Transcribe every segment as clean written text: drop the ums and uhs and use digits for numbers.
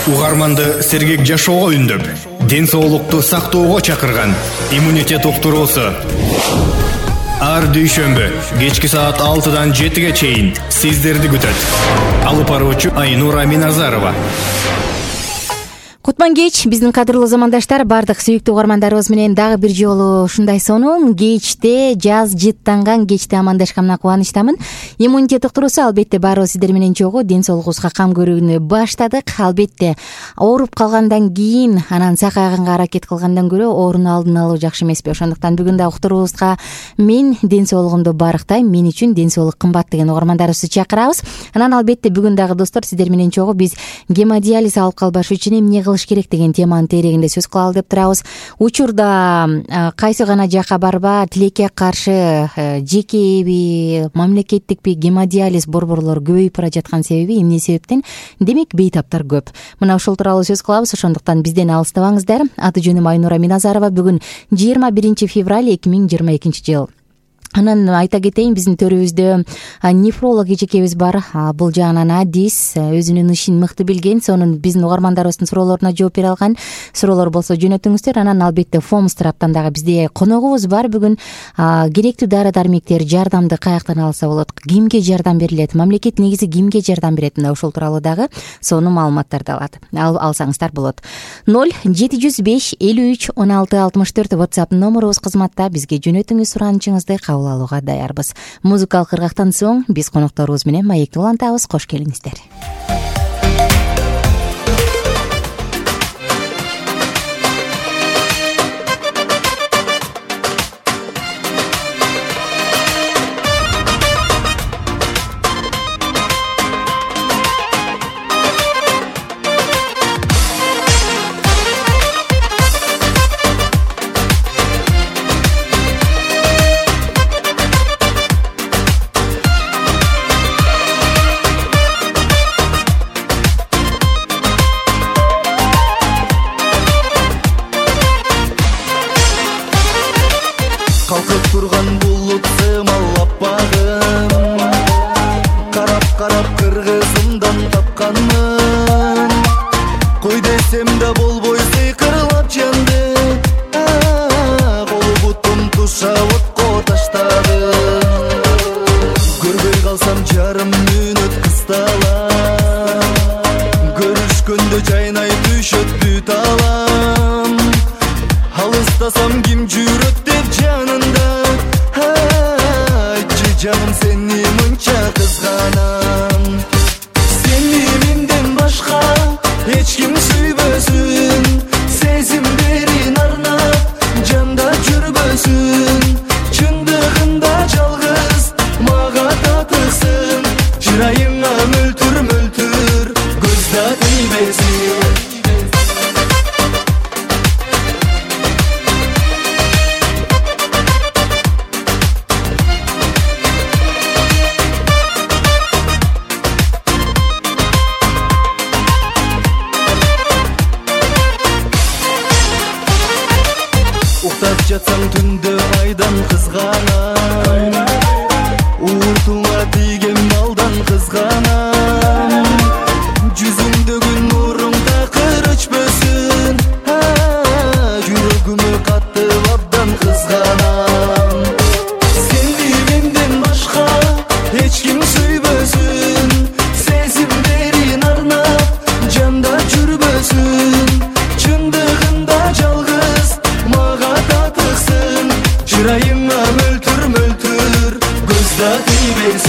Угарманды сергек жашоого үндөп, ден соолукту сактоого чакырган иммунитет уктуруусу. Ар дүйшөмбү кечки саат 6-дан 7-ге чейин сиздерди күтөт. Алып баруучу Айнура Миназарова. Кутман кеч, биздин кадырлуу замандаштар, бардык сүйүктүү угармандарыбыз менен дагы бир жолу ушундай сонун кечте, жаз жыттанган кечте амандашканына кубанычтамын. Иммунитет уктуруусу албетте баарыбыз сиздер менен чогуу ден соолугубузга кам көрүүнү баштадык. Албетте ооруп калгандан кийин анан сакайганга аракет кылгандан көрө ооруну алдын алуу жакшы эмеспи? Ошондуктан бүгүн да уктуруубузга мен ден соолугумду барктайм, мен үчүн ден соолук кымбат деген угармандарыбызды чакырабыз. Анан албетте бүгүн дагы достор сиздер менен чогуу биз гемодиализ алып калбаш үчүн эмне кылыш керек деген теманын терегинде сөз кылалы деп турабыз. Учурда кайсы гана жакка барба, тилекке каршы жекеби, мамлекеттикпи гемодиализ борборлору көбөйүп бара жаткан себеби эмне себептен? Демек бейтаптар көп. Мына ушул тууралуу сөз кылабыз. Ошондуктан бизден алыстабаңыздар. Аты жөнүм Айнура Миназарова. Бүгүн 21 февраль 2022 жыл. Анан айта кетейин, биздин төрүбүздө нефролог эжекебиз бар. Бул жагынан адис, өзүнүн ишин мыкты билген, сонун биздин угармандарыбыздын суроолоруна жооп бере алган. Суроолор болсо жөнөтүңүздөр. Анан албетте Фомс тараптан дагы бизде коногубуз бар бүгүн. Керектүү дары-дармектер жардамды каяктан алса болот? Кимге жардам берилет? Мамлекет негизи кимге жардам берет? Мына ушул тууралуу дагы сонун маалыматтарды алсаңыздар болот. 0705 53 16 64 WhatsApp номерубуз кызматта. Бизге жөнөтүңүз суранычыңызды алууга даярбыз. Музыкалык кыргактан соң биз конокторубуз менен маекти улантабыз. Кош келиңиздер. Жатсаң түндө айдан кызганам, ууртуңа тийген малдан кызганам, жүзүңдөгү нуруң такыр өчпөсүн, жүрөгүмө катты абдан кызганам. Сени менден башка эч ким сүйбөсүн, сезимдерин арнап жанда жүрбөсүн, чындыгында жалгыз мага чырайыңа мөлтүр мөлтүр көзда тийбесин.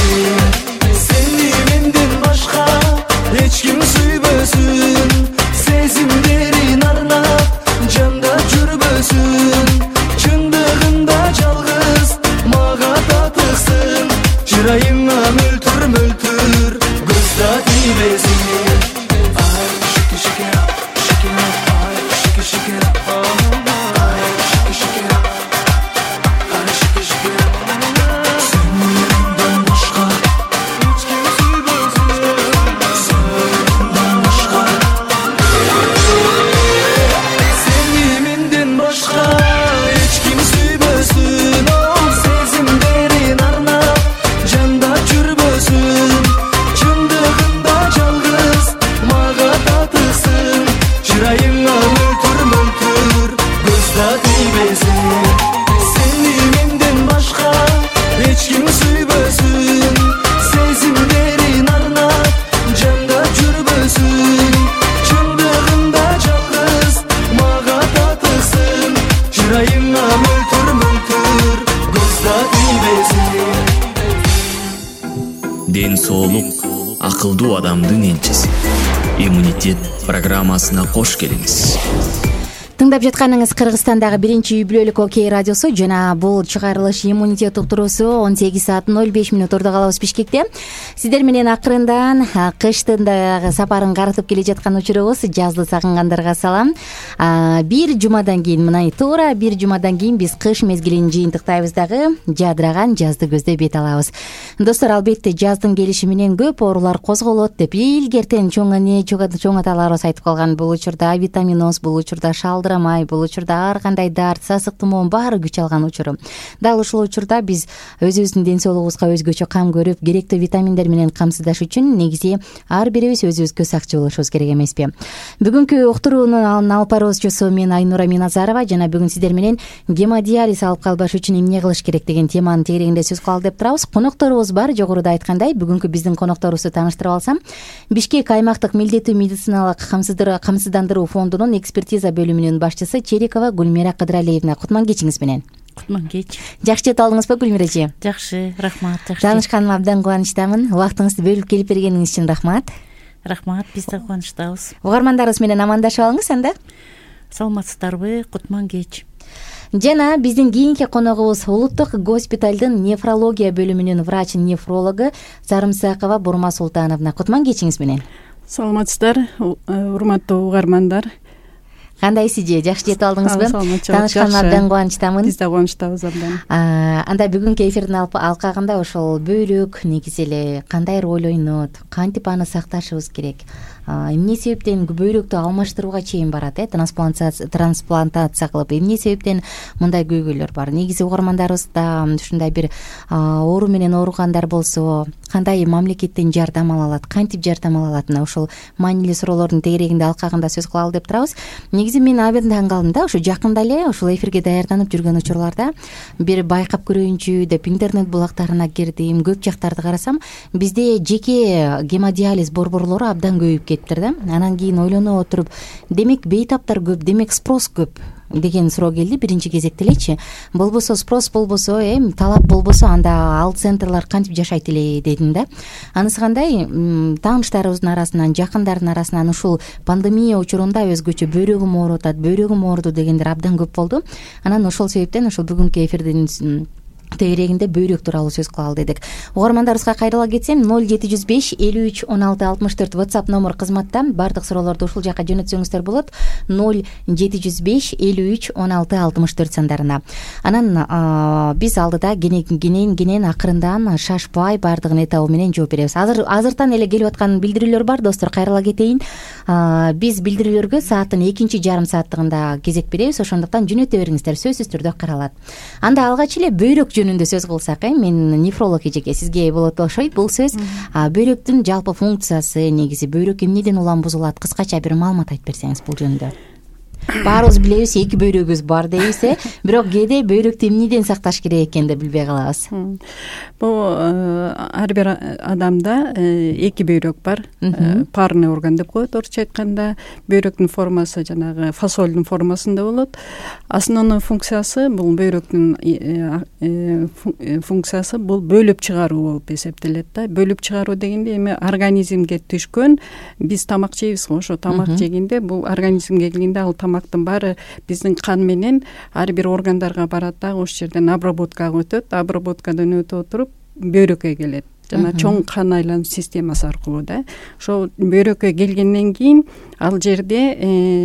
адамдын энчиси. Иммунитет программасына кош келиңиз. Тыңдап жатканыңыз Кыргызстандагы 1-үй бүлөлүк Окей радиосу жана бул чыгарылыш иммунитет уктуруусу 18:05 ордо калабыз Бишкекте. Сиздер менен акырындан кыштын дагы сапарын карытып келе жаткан учурубуз. Жазды сагынгандарга салам. Бир жумадан кийин, мына туура бир жумадан кийин биз кыш мезгилин жыйынтыктайбыз дагы, жадыраган жазды көздөй бет алабыз. Достор, албетте жаздын келиши менен көп оорулар козголот деп илгертен чоң аталарыбыз айтып калган. Бул учурда витаминоз, бул учурда шалдырамай, бул учурда ар кандай дарт, сасык тумоон баары күч алган учуру. Дал ушул учурда биз өзүбүздүн ден соолугубузга өзгөчө кам көрүп, керектүү витаминдер менен камсыздаш үчүн негизи ар бирибиз өзүбүзгө сакчы болушубуз керек эмеспи? Бүгүнкү уктуруунун алып баруучусу мен Айнура Миназарова жана бүгүн сиздер менен гемодиализ алып калбаш үчүн эмне кылыш керек деген теманын тегерегинде сөз кылалы деп турабыз. Конокторубуз бар. Жогоруда айткандай, бүгүнкү биздин конокторубузду тааныштырып алсам, Бишкек аймактык милдеттүү медициналык камсыздандыруу фондунун экспертиза бөлүмүнүн башчысы Черикова Гүлмира Кыдыралиевна. Кутман кечиңиз менен. Кутман кеч. Жакшы жете алдыңызбы, Гүлмира эже? Жакшы, рахмат. Жакшы. Таанышканыма абдан кубанычтамын. Убактыңызды бөлүп келип бергениңиз үчүн рахмат. Рахмат, биз да кубанычтабыз. Угармандарыбыз менен амандашып алыңыз анда. Саламатсыздарбы? Кутман кеч. Жана биздин кийинки коногубуз улуттук госпиталдын нефрология бөлүмүнүн врач-нефрологу Зарымсакова Бурма Султановна. Кутман кечиңиз менен. Саламатсыздар, урматтуу угармандар. Кандайсыз же? Жакшы жетип алдыңызбы? Таанышканыма абдан кубанычтамын. Биз да кубанычтабыз абдан. Анда бүгүнкү эфирдин алкагында ошол бөйрөк негизи эле кандай роль ойнойт, кантип аны сакташыбыз керек, эмне себептен бөйрөктү алмаштырууга чейин барат, трансплантация кылып, эмне себептен мындай көйгөйлөр бар? Негизи угармандарыбыз да ушундай бир оору менен ооругандар болсо, кандай мамлекеттен жардам ала алат, кантип жардам ала алат? Ошол маанилүү суроолордун тегерегинде алкагында сөз кылалы деп турабыз. Негизи мен абдан таң калдым да, ошо жакында эле ошол эфирге даярданып жүргөн учурларда бир байкап көрөйүнчү деп интернет булактарына кирдим, көп жактарды карасам, бизде жеке гемодиализ борборлору абдан көбөйүп кетиптир да. Анан кийин ойлоно отуруп, демек бейтаптар көп, демек спрос көп деген суроо келди биринчи кезекте элечи. Болбосо спрос болбосо, талап болбосо, анда ал центрлар кантип жашайт эле дедим да. Анысы кандай? Тааныштарыбыздын арасынан, жакындардын арасынан ушул пандемия учурунда өзгөчө бөйрөгүм ооруп атат, бөйрөгүм ооруду дегендер абдан көп болду. Анан ошол себептен ошол бүгүнкү эфирдин тегерегинде бөйрөк тууралуу сөз кылалы дедик. Угармандарыбызга кайрыла кетсем, 0705 53 16 64 WhatsApp номер кызматта. Бардык суроолорду ушул жака жөнөтсөңүздөр болот. 0705 53 16 64 сандарына. Анан биз алдыда кенен акырындан шашпай бардыгын этабы менен жооп беребиз. Азыртан эле келип аткан билдирүүлөр бар, достор, кайрыла кетейин. Биз билдирүүлөргө сааттын 2-жарым сааттыгында кезек беребиз, ошондуктан жөнөтө бериңиздер, сөзсүз түрдө каралат. Анда алгач эле бөйрөк жөнүндө сөз кылсак, мен нефролог эжеке, сизге болот окшойт бул сөз. Бөйрөктүн жалпы функциясы, негизи бөйрөк эмнеден улам бузулат, кыскача бир маалымат айтып берсеңиз бул жөнүндө. Баарыбыз билебиз, эки бөйрөгүбүз бар дейбиз, бирок кээде бөйрөктү эмнеден сакташ керек экенин да билбей калабыз. Бул ар бир адамда эки бөйрөк бар. Парный орган деп коет орусча айтканда. Бөйрөктүн формасы жанагы фасольдун формасында болот. Основной функциясы бул бөйрөктүн функциясы бул бөлүп чыгаруу болуп эсептелет да. Бөлүп чыгаруу дегенде эми организмге түшкөн, биз тамак жейбиз го, ошо тамак жегенде бул организмге келгенде ал тамактын баары биздин кан менен ар бир органдарга барат да, ошол жерден обработкага өтөт. Обработкадан өтүп отуруп бөйрөккө келет. Жана чоң кан айлануу системасы аркылуу да. Ошол бөйрөккө келгенден кийин ал жерде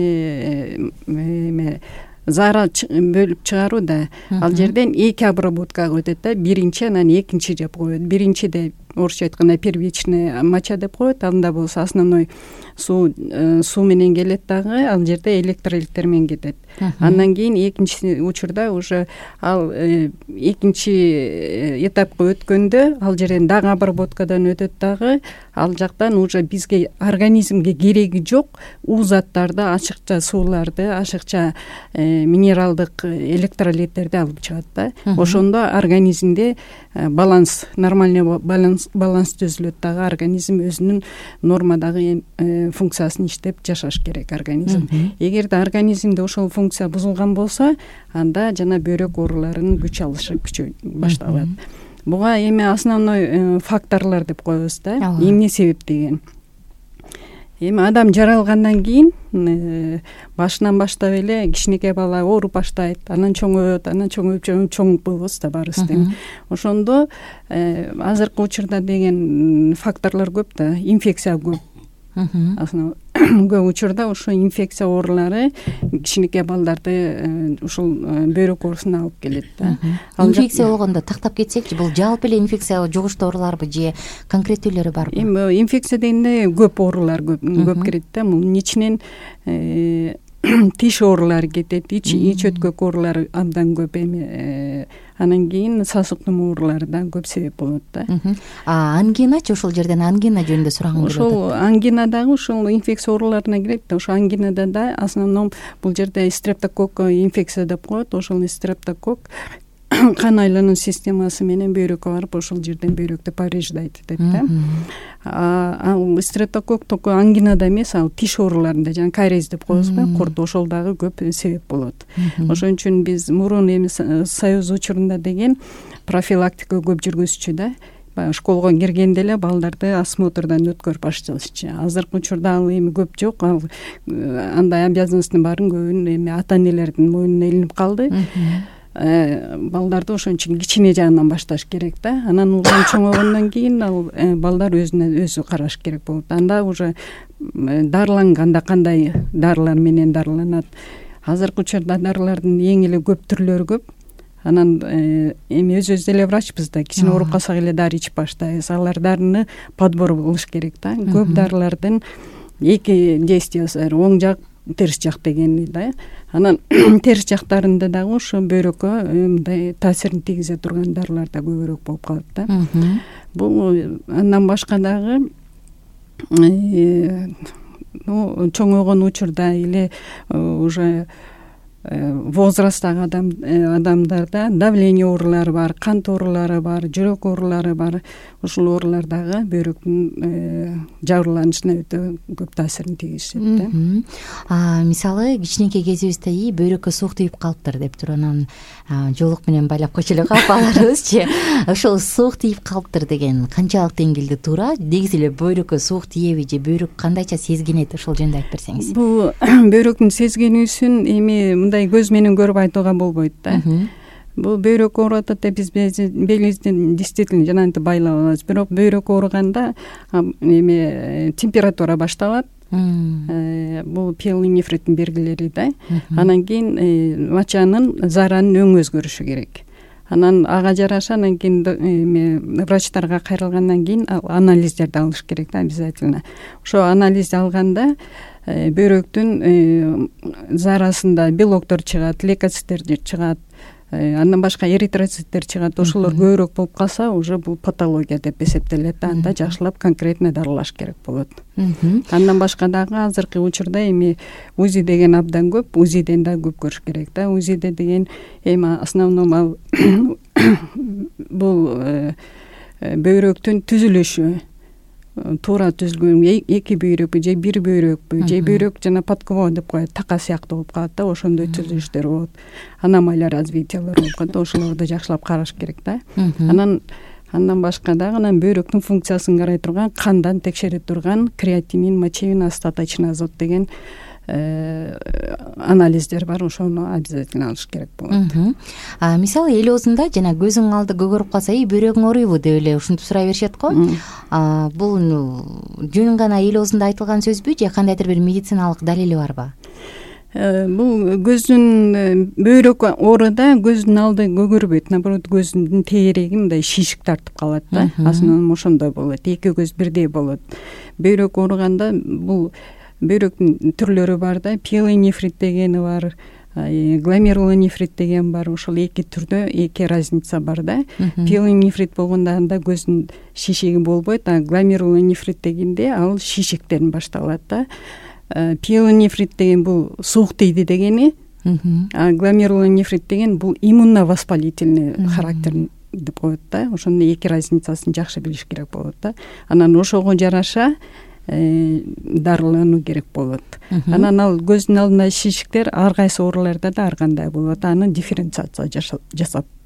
зара бөлүп чыгаруу да. Ал жерден эки обработкага өтөт да. Биринчи, анан экинчи деп коет. Биринчиде орусча айтканда первичная моча деп коет. Анда болсо основной суу менен келет дагы, ал жерде электролиттер менен кетет. Андан кийин экинчи учурда уже ал экинчи этапка өткөндө ал жерден дагы обработкадан өтөт дагы, ал жактан уже бизге организмге кереги жок заттарды, ашыкча сууларды, ашыкча минералдык электролиттерди алып чыгат да. Ошондо организмде баланс, нормальный баланс түзүлөт дагы, организм өзүнүн нормадагы функциясын иштеп жашаш керек организм. Эгерде организмде ошол функция бузулган болсо, анда жана бөйрөк ооруларынын күч алышы башталат. Буга эми основной факторлор деп коебуз да. Эмне себеп деген? Эми адам жаралгандан кийин башынан баштап эле кичинекей бала ооруп баштайт, анан чоңоюп чоң болобуз да баарыбыз тең. Ошондо азыркы учурда деген факторлор көп да, инфекция көп. Көп учурда ошо инфекция оорулары кичинекей балдарды ушул бөйрөк оорусуна алып келет да. Инфекция болгондо тактап кетсекчи, бул жалпы эле инфекция жугуштуу ооруларбы же конкреттүүлөрү барбы? Эми инфекция дегенде көп оорулар көп кирет да. Мунун ичинен тиш оорулары кетет, ич өткөк оорулары абдан көп. Эми анан кийин сасыктын оорулары да көп себеп болот да. Ангиначы, ошол жерден ангина жөнүндө сурагым келип атат. Ошол ангина дагы ушул инфекция ооруларына кирет да. Ошо ангинада да основном бул жерде стрептококк инфекция деп коет. Ошол стрептококк кан айлануу системасы менен бөйрөккө барып, ошол жерден бөйрөктү повреждайт деп да. Ал стрептококк только ангинада эмес, ал тиш ооруларында, жана кариес деп коебузбу, курт, ошол дагы көп себеп болот. Ошон үчүн биз мурун эми союз учурунда деген профилактика көп жүргүзчү да. Школго киргенде эле балдарды осмотрдан өткөрүп башташчы. Азыркы учурда ал эми көп жок. Ал андай обязанностьтун баарын көбүн эми ата энелердин мойнуна илинип калды. Балдарды ошон үчүн кичине жагынан башташ керек да. Анан улам чоңойгондон кийин ал балдар өзү караш керек болот. Анда уже дарыланганда кандай дарылар менен дарыланат. Азыркы учурда дарылардын эң эле көп түрлөрү көп. Анан эми өзүбүз деле врачпыз да, кичине ооруп калсак эле дары ичип баштайбыз. Алар дарыны подбор кылыш керек да. Көп дарылардын эки действиясы бар, оң жак, терс жак дегени да. Анан терс жактарында дагы ошо бөйрөккө мындай таасирин тийгизе турган дарылар да көбүрөөк болуп калат да. Бул андан башка дагы чоңойгон учурда или уже возрасттагы адамдарда давление оорулары бар, кант оорулары бар, жүрөк оорулары бар. Ушул оорулар дагы бөйрөктүн жабырланышына өтө көп таасирин тийгизет да. Мисалы кичинекей кезибизде бөйрөккө суук тийип калыптыр деп туруп анан жолук менен байлап койчу эле калпаларыбызчы. Ошол суук тийип калыптыр деген канчалык деңгээлде туура? Негизи эле бөйрөккө суук тиеби же бөйрөк кандайча сезгенет, ошол жөнүндө айтып берсеңиз. Бул бөйрөктүн сезгенүүсүн эми мындай көз менен көрүп айтууга болбойт да. Бул бөйрөк ооруп атат деп биз белибизди действительно жанагынтип байлап алабыз. Бирок бөйрөк ооруганда эми температура башталат. Бул пиелонефриттин белгилери да. Анан кийин мачанын заранын өң өзгөрүшү керек. Анан ага жараша анан кийин врачтарга кайрылгандан кийин анализдерди алыш керек да обязательно. Ошо анализди алганда бөйрөктүн зарасында белоктор чыгат, лейкоциттер чыгат, андан башка эритроциттер чыгат. Ошолор көбүрөөк болуп калса, уже бул патология деп эсептелет да. Анда жакшылап конкретно дарылаш керек болот. Андан башка дагы азыркы учурда эми УЗИ деген абдан көп, УЗИден да көп көрүш керек да. УЗИде деген эми основном ал бул бөйрөктүн түзүлүшү, туура түзүлгөн эки бөйрөкпү же бир бөйрөкпү же бөйрөк жана подкова деп коет, така сыяктуу болуп калат да. Ошондой түзүлүштөр болот, аномалия развитиялар болуп калат. Ошолорду жакшылап караш керек да. Андан башка дагы анан бөйрөктүн функциясын карай турган, кандан текшере турган креатинин, мочевин, остаточный азот деген анализдер бар. Ошону обязательно алыш керек болот. Мисалы эл оозунда жана көзүң алды көгөрүп калса, бөйрөгүң ооруйбу деп эле ушинтип сурай беришет го. Бул жөн гана эл оозунда айтылган сөзбү же кандайдыр бир медициналык далили барбы? Бул көздүн бөйрөк ооруда көздүн алды көгөрбөйт, наоборот көздүн тегереги мындай шишик тартып калат да. Основном ошондой болот. Эки көз бирдей болот. Бөйрөк ооруганда бул бөйрөктүн түрлөрү бар да. Пиелонефрит дегени бар, гломерулонефрит деген бар. Ошол эки түрдө эки разница бар да. Пиелонефрит болгондо анда көздүн шишиги болбойт, а гломерулонефрит дегенде ал шишиктен башталат да. Пиелонефрит деген бул суук тийди дегени, а гломерулонефрит деген бул иммуновоспалительный характер деп коет да. Ошондой эки разницасын жакшы билиш керек болот да. Анан ошого жараша дарылануу керек болот. Анан ал көздүн алдындагы шишиктер ар кайсы ооруларда да ар кандай болот. Аны дифференциация жасап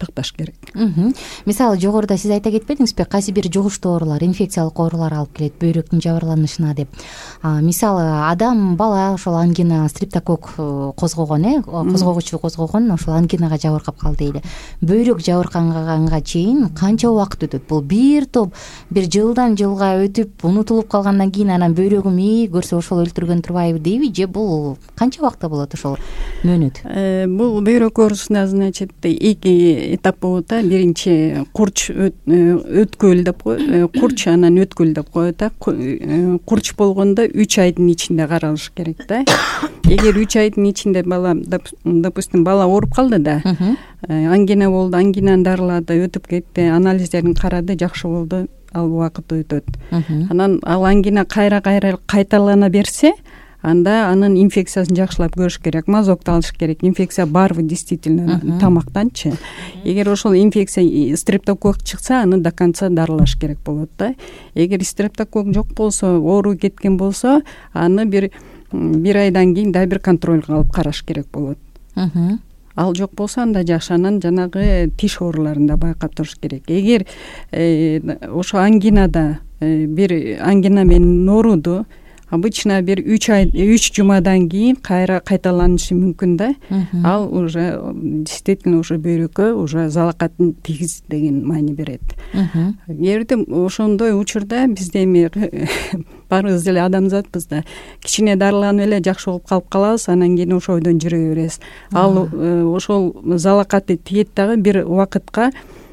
такташ керек. Мисалы жогоруда сиз айта кетпедиңизби, кайсы бир жугуштуу оорулар, инфекциялык оорулар алып келет бөйрөктүн жабырланышына деп. Мисалы адам, бала ошол ангина, стрептокок козгогон, козгогучу козгогон, ошол ангинага жабыркап калды дейли. Бөйрөк жабыркаганга чейин канча убакыт өтөт? Бул бир топ бир жылдан жылга өтүп унутулуп калгандан кийин анан бөйрөгүм көрсө ошол өлтүргөн турбайбы дейби, же бул канча убакытта болот ошол мөөнөт? Бул бөйрөк оорусуна значит эки этап болот да. Биринчи курч өткүл деп курч анан өткүл деп коет да. Курч болгондо 3 айдын ичинде каралыш керек да. Эгер 3 айдын ичинде бала, допустим, бала ооруп калды да, ангина болду, ангинаны дарылады, өтүп кетти, анализдерин карады, жакшы болду, ал убакыт өтөт. Анан ал ангина кайра кайталана берсе, анда анын инфекциясын жакшылап көрүш керек, мазокту алыш керек. Инфекция барбы действительно тамактанчы. Эгер ошол инфекция стрептокок чыкса, аны до конца дарылаш керек болот да. Эгер стрептокок жок болсо, оору кеткен болсо, аны бир айдан кийин да бир контролго алып караш керек болот. Ал жок болсо, анда жакшы, анан жанагы тиш ооруларын да байкап туруш керек. Эгер ошо ангинада бир ангина менен ооруду обычно бир 3 жумадан кийин кайра кайталанышы мүмкүн да. Ал уже действительно уже бөйрөккө уже залакатын тийгиз деген маани берет. Эгерде ошондой учурда бизде эми баарыбыз эле адамзатпыз да, кичине дарыланып эле жакшы болуп калып калабыз, анан кийин ошойдон жүрө беребиз. Ал ошол залакаты тиет дагы бир убакытка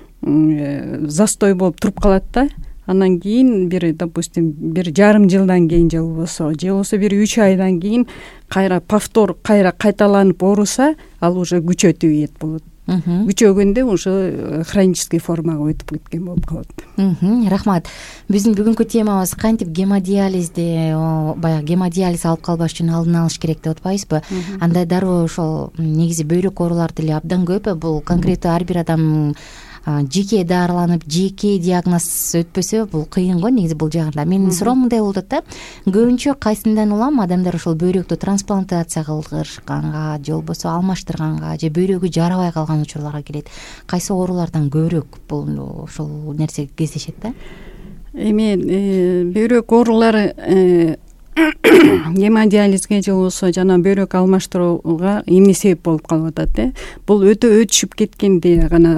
застой болуп туруп калат да. Анан кийин допустим, бир жарым жылдан кийин же болбосо бир 3 айдан кийин повтор кайталанып ооруса, ал уже күчөтүп ийет болот. Күчөгөндө уже хронический формага өтүп кеткен болуп калат. Рахмат. Биздин бүгүнкү темабыз кантип гемодиализди, баягы гемодиализ алып калбаш үчүн алдын алыш керек деп атпайбызбы? Андай дароо ошол негизи бөйрөк оорулар деле абдан көп. Бул конкреттүү ар бир адам жеке дарыланып, жеке диагноз өтпөсө, бул кыйын го негизи бул жагында. Менин суроом мындай болот да. Көбүнчө кайсындан улам адамдар ошол бөйрөктү трансплантация кылдырышканга, же болбосо алмаштырганга, же бөйрөгү жарабай калган учурларга келет. Кайсы оорулардан көбүрөөк бул ошол нерсе кездешет да? Эми бөйрөк оорулары гемодиализге же болбосо жана бөйрөк алмаштырууга эмне себеп болуп калып атат? Бул өтө өтүшүп кеткенде гана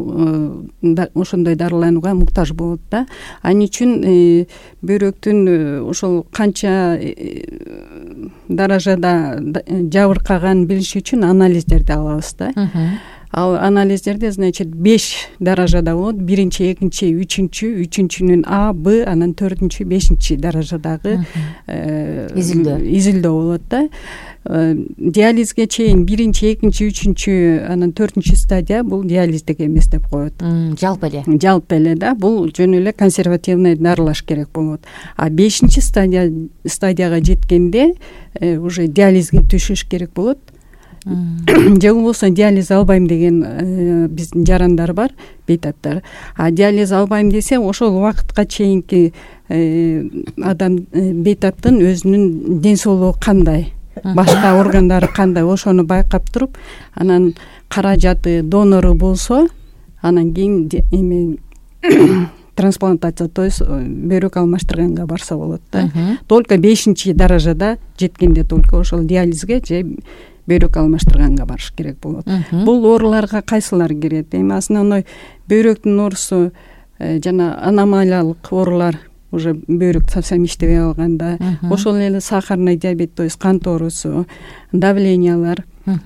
ошондой дарыланууга муктаж болот да. Ал үчүн бөйрөктүн ошол канча даражада жабыркаганын билиш үчүн анализдерди алабыз да. Ал анализдерде, значит, 5 даражада болот. Биринчи, экинчи, үчүнчүнүн А, Б, анан 4-чү, 5-чи даражадагы изилдөө болот да. Диализге чейин биринчи, экинчи, үчүнчү, анан 4-чү стадия бул диализдик эмес деп коет. Жалпы эле. Жалпы эле да. Бул жөн эле консервативный дарылаш керек болот. А 5-чи стадияга жеткенде уже диализге түшүш керек болот. Же болбосо диализ албайм деген биздин жарандар бар, бейтаптар. А диализ албайм десе, ошол убакытка чейинки адам бейтаптын өзүнүн ден соолугу кандай, башка органдары кандай, ошону байкап туруп, анан каражаты, донору болсо, анан кийин эми трансплантация, то есть бөйрөк алмаштырганга барса болот да. Только 5-чи даражада жеткенде только ошол диализге же бөйрөк алмаштырганга барыш керек болот. Бул ооруларга кайсылар кирет? Эми основной бөйрөктүн оорусу жана аномалиялык оорулар, уже бөйрөк совсем иштебей калганда, ошол эле сахарный диабет, то есть кант оорусу, давлениялар,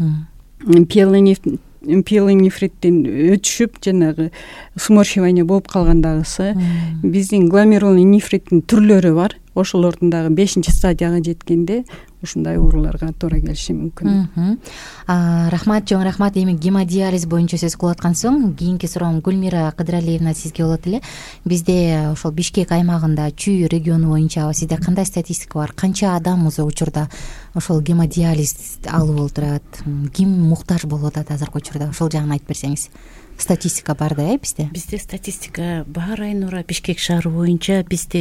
пиелонефриттин өтүшүп, жанагы сморщивание болуп калгандагысы, биздин гломерулный нефриттин түрлөрү бар. Ошолордун дагы 5-чи стадияга жеткенде ушундай ооруларга туура келиши мүмкүн. Рахмат, чоң рахмат. Эми гемодиализ боюнча сөз кылып аткан соң, кийинки суроом Гүлмира Кыдыралиевна сизге болот эле. Бизде ошол Бишкек аймагында, Чүй региону боюнча сизде кандай статистика бар? Канча адам өзү учурда ошол гемодиализ алып отурат? Ким муктаж болуп атат азыркы учурда? Ошол жагын айтып берсеңиз. статистика бар да, бизде? Бизде статистика бар, Айнура. Бишкек шаары боюнча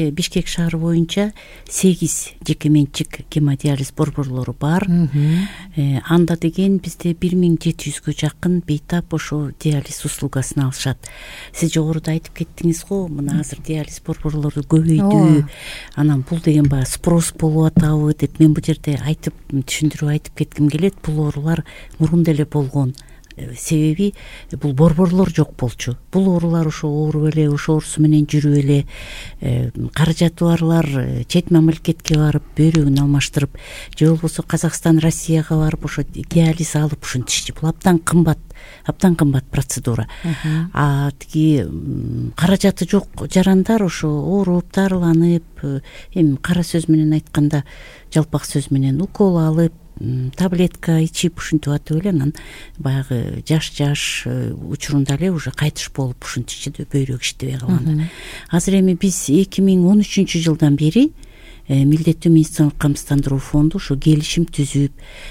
8 жеке менчик гемодиализ борборлору бар. Анда деген бизде 1700гө жакын бейтап ошо диализ услугасын алышат. Сиз жогоруда айтып кеттиңиз го, мына азыр диализ борборлору көбөйдү. Анан бул деген баягы спрос болуп атабы деп мен бул жерде айтып түшүндүрүп айтып кетким келет. Бул оорулар мурун деле болгон. Себеби бул борборлор жок болчу. Бул оорулар ошо ооруп эле, ошо оорусу менен жүрүп эле, каражаты барлар чет мамлекетке барып бөйрөгүн алмаштырып, же болбосо Казакстан, Россияга барып ошо диализ алып ушинтишчи. Бул абдан кымбат процедура. Тиги каражаты жок жарандар ошо ооруп, дарыланып, эми кара сөз менен айтканда, жалпак сөз менен укол алып, таблетка ичип ушинтип атып эле анан баягы жаш учурунда эле уже кайтыш болуп ушинтишчи, бөйрөк иштебей калганда. Азыр эми биз 2013-жылдан бери милдеттүү медициналык камсыздандыруу фонду ошо келишим түзүп,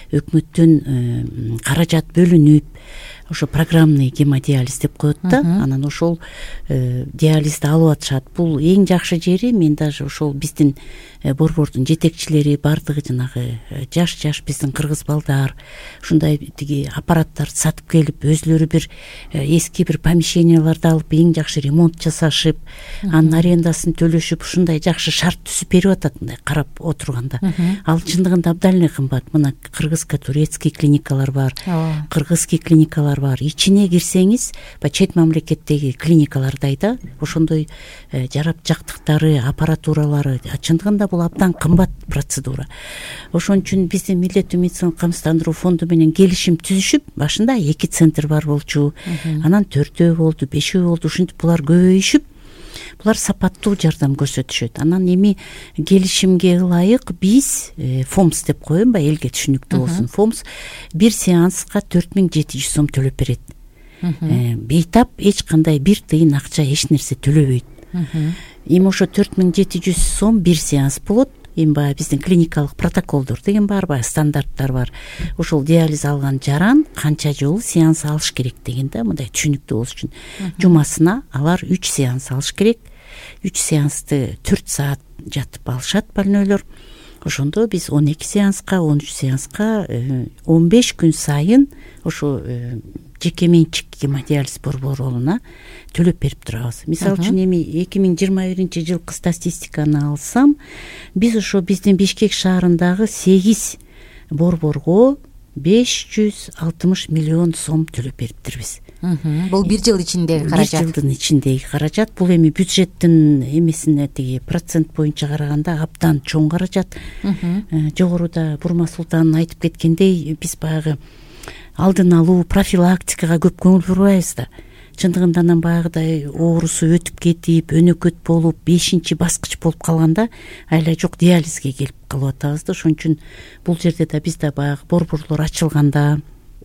өкмөттөн каражат бөлүнүп, ошо программный гемодиализ деп коет да. Анан ошол диализди алып атышат. Бул эң жакшы жери, мен даже ошол биздин борбордун жетекчилери бардыгы жанагы жаш биздин кыргыз балдар ушундай тиги аппараттарды сатып келип, өзлөрү бир эски бир помещенияларды алып эң жакшы ремонт жасашып, анын арендасын төлөшүп, ушундай жакшы шарт түзүп берип атат, мындай карап отурганда. Ал чындыгында абдан эле кымбат. Мына кыргызско-турецкий клиникалар бар, кыргызский клиникалар бар. Ичине кирсеңиз, чет мамлекеттеги клиникалардай да, ошондой жарап жактыктары, аппаратуралары, чындыгында бул абдан кымбат процедура. Ошон үчүн биздин милдеттүү медициналык камсыздандыруу фонду менен келишим түзүшүп, башында 2 центр бар болчу, анан 4 болду, 5 болду, ушинтип булар көбөйүшүп, булар сапаттуу жардам көрсөтүшөт. Анан эми келишимге ылайык биз ФОМС деп коем, элге түшүнүктүү болсун. ФОМС 1 сеанска 4700 сом төлөп берет. Бейтап эч кандай 1 тыйын акча эч нерсе төлөбөйт. Эми ошо 4700 сом 1 сеанс болот. Эми баягы биздин клиникалык протоколдор деген бар, баягы стандарттар бар. Ошол диализ алган жаран канча жолу сеанс алыш керек деген да, мындай түшүнүктүү болуш үчүн. Жумасына алар 3 сеанс алыш керек. 3 сеансты 4 саат жатып алышат больнойлор. Ошондо биз 12 сеанска, 13 сеанска 15 күн сайын ошо жеке менчик гемодиализ борборуна төлөп берип турабыз. Мисалы үчүн эми 2021-жылкы статистиканы алсам, биз ошо биздин Бишкек шаарындагы 8 борборго 560 миллион сом төлөп бериптирбиз. Бул 1 жыл ичиндеги каражат. 1 жылдын ичиндеги каражат. Бул эми бюджеттин эмесине тиги процент боюнча караганда абдан чоң каражат. Жогоруда Бурма Султан айтып кеткендей, биз баягы алдын алуу, профилактикага көп көңүл бурбайбыз да. Чындыгында анан баягыдай оорусу өтүп кетип, өнөкөт болуп, 5-баскыч болуп калганда айла жок диализге келип калып атабыз да. Ошон үчүн бул жерде да бизде баягы борборлор ачылганда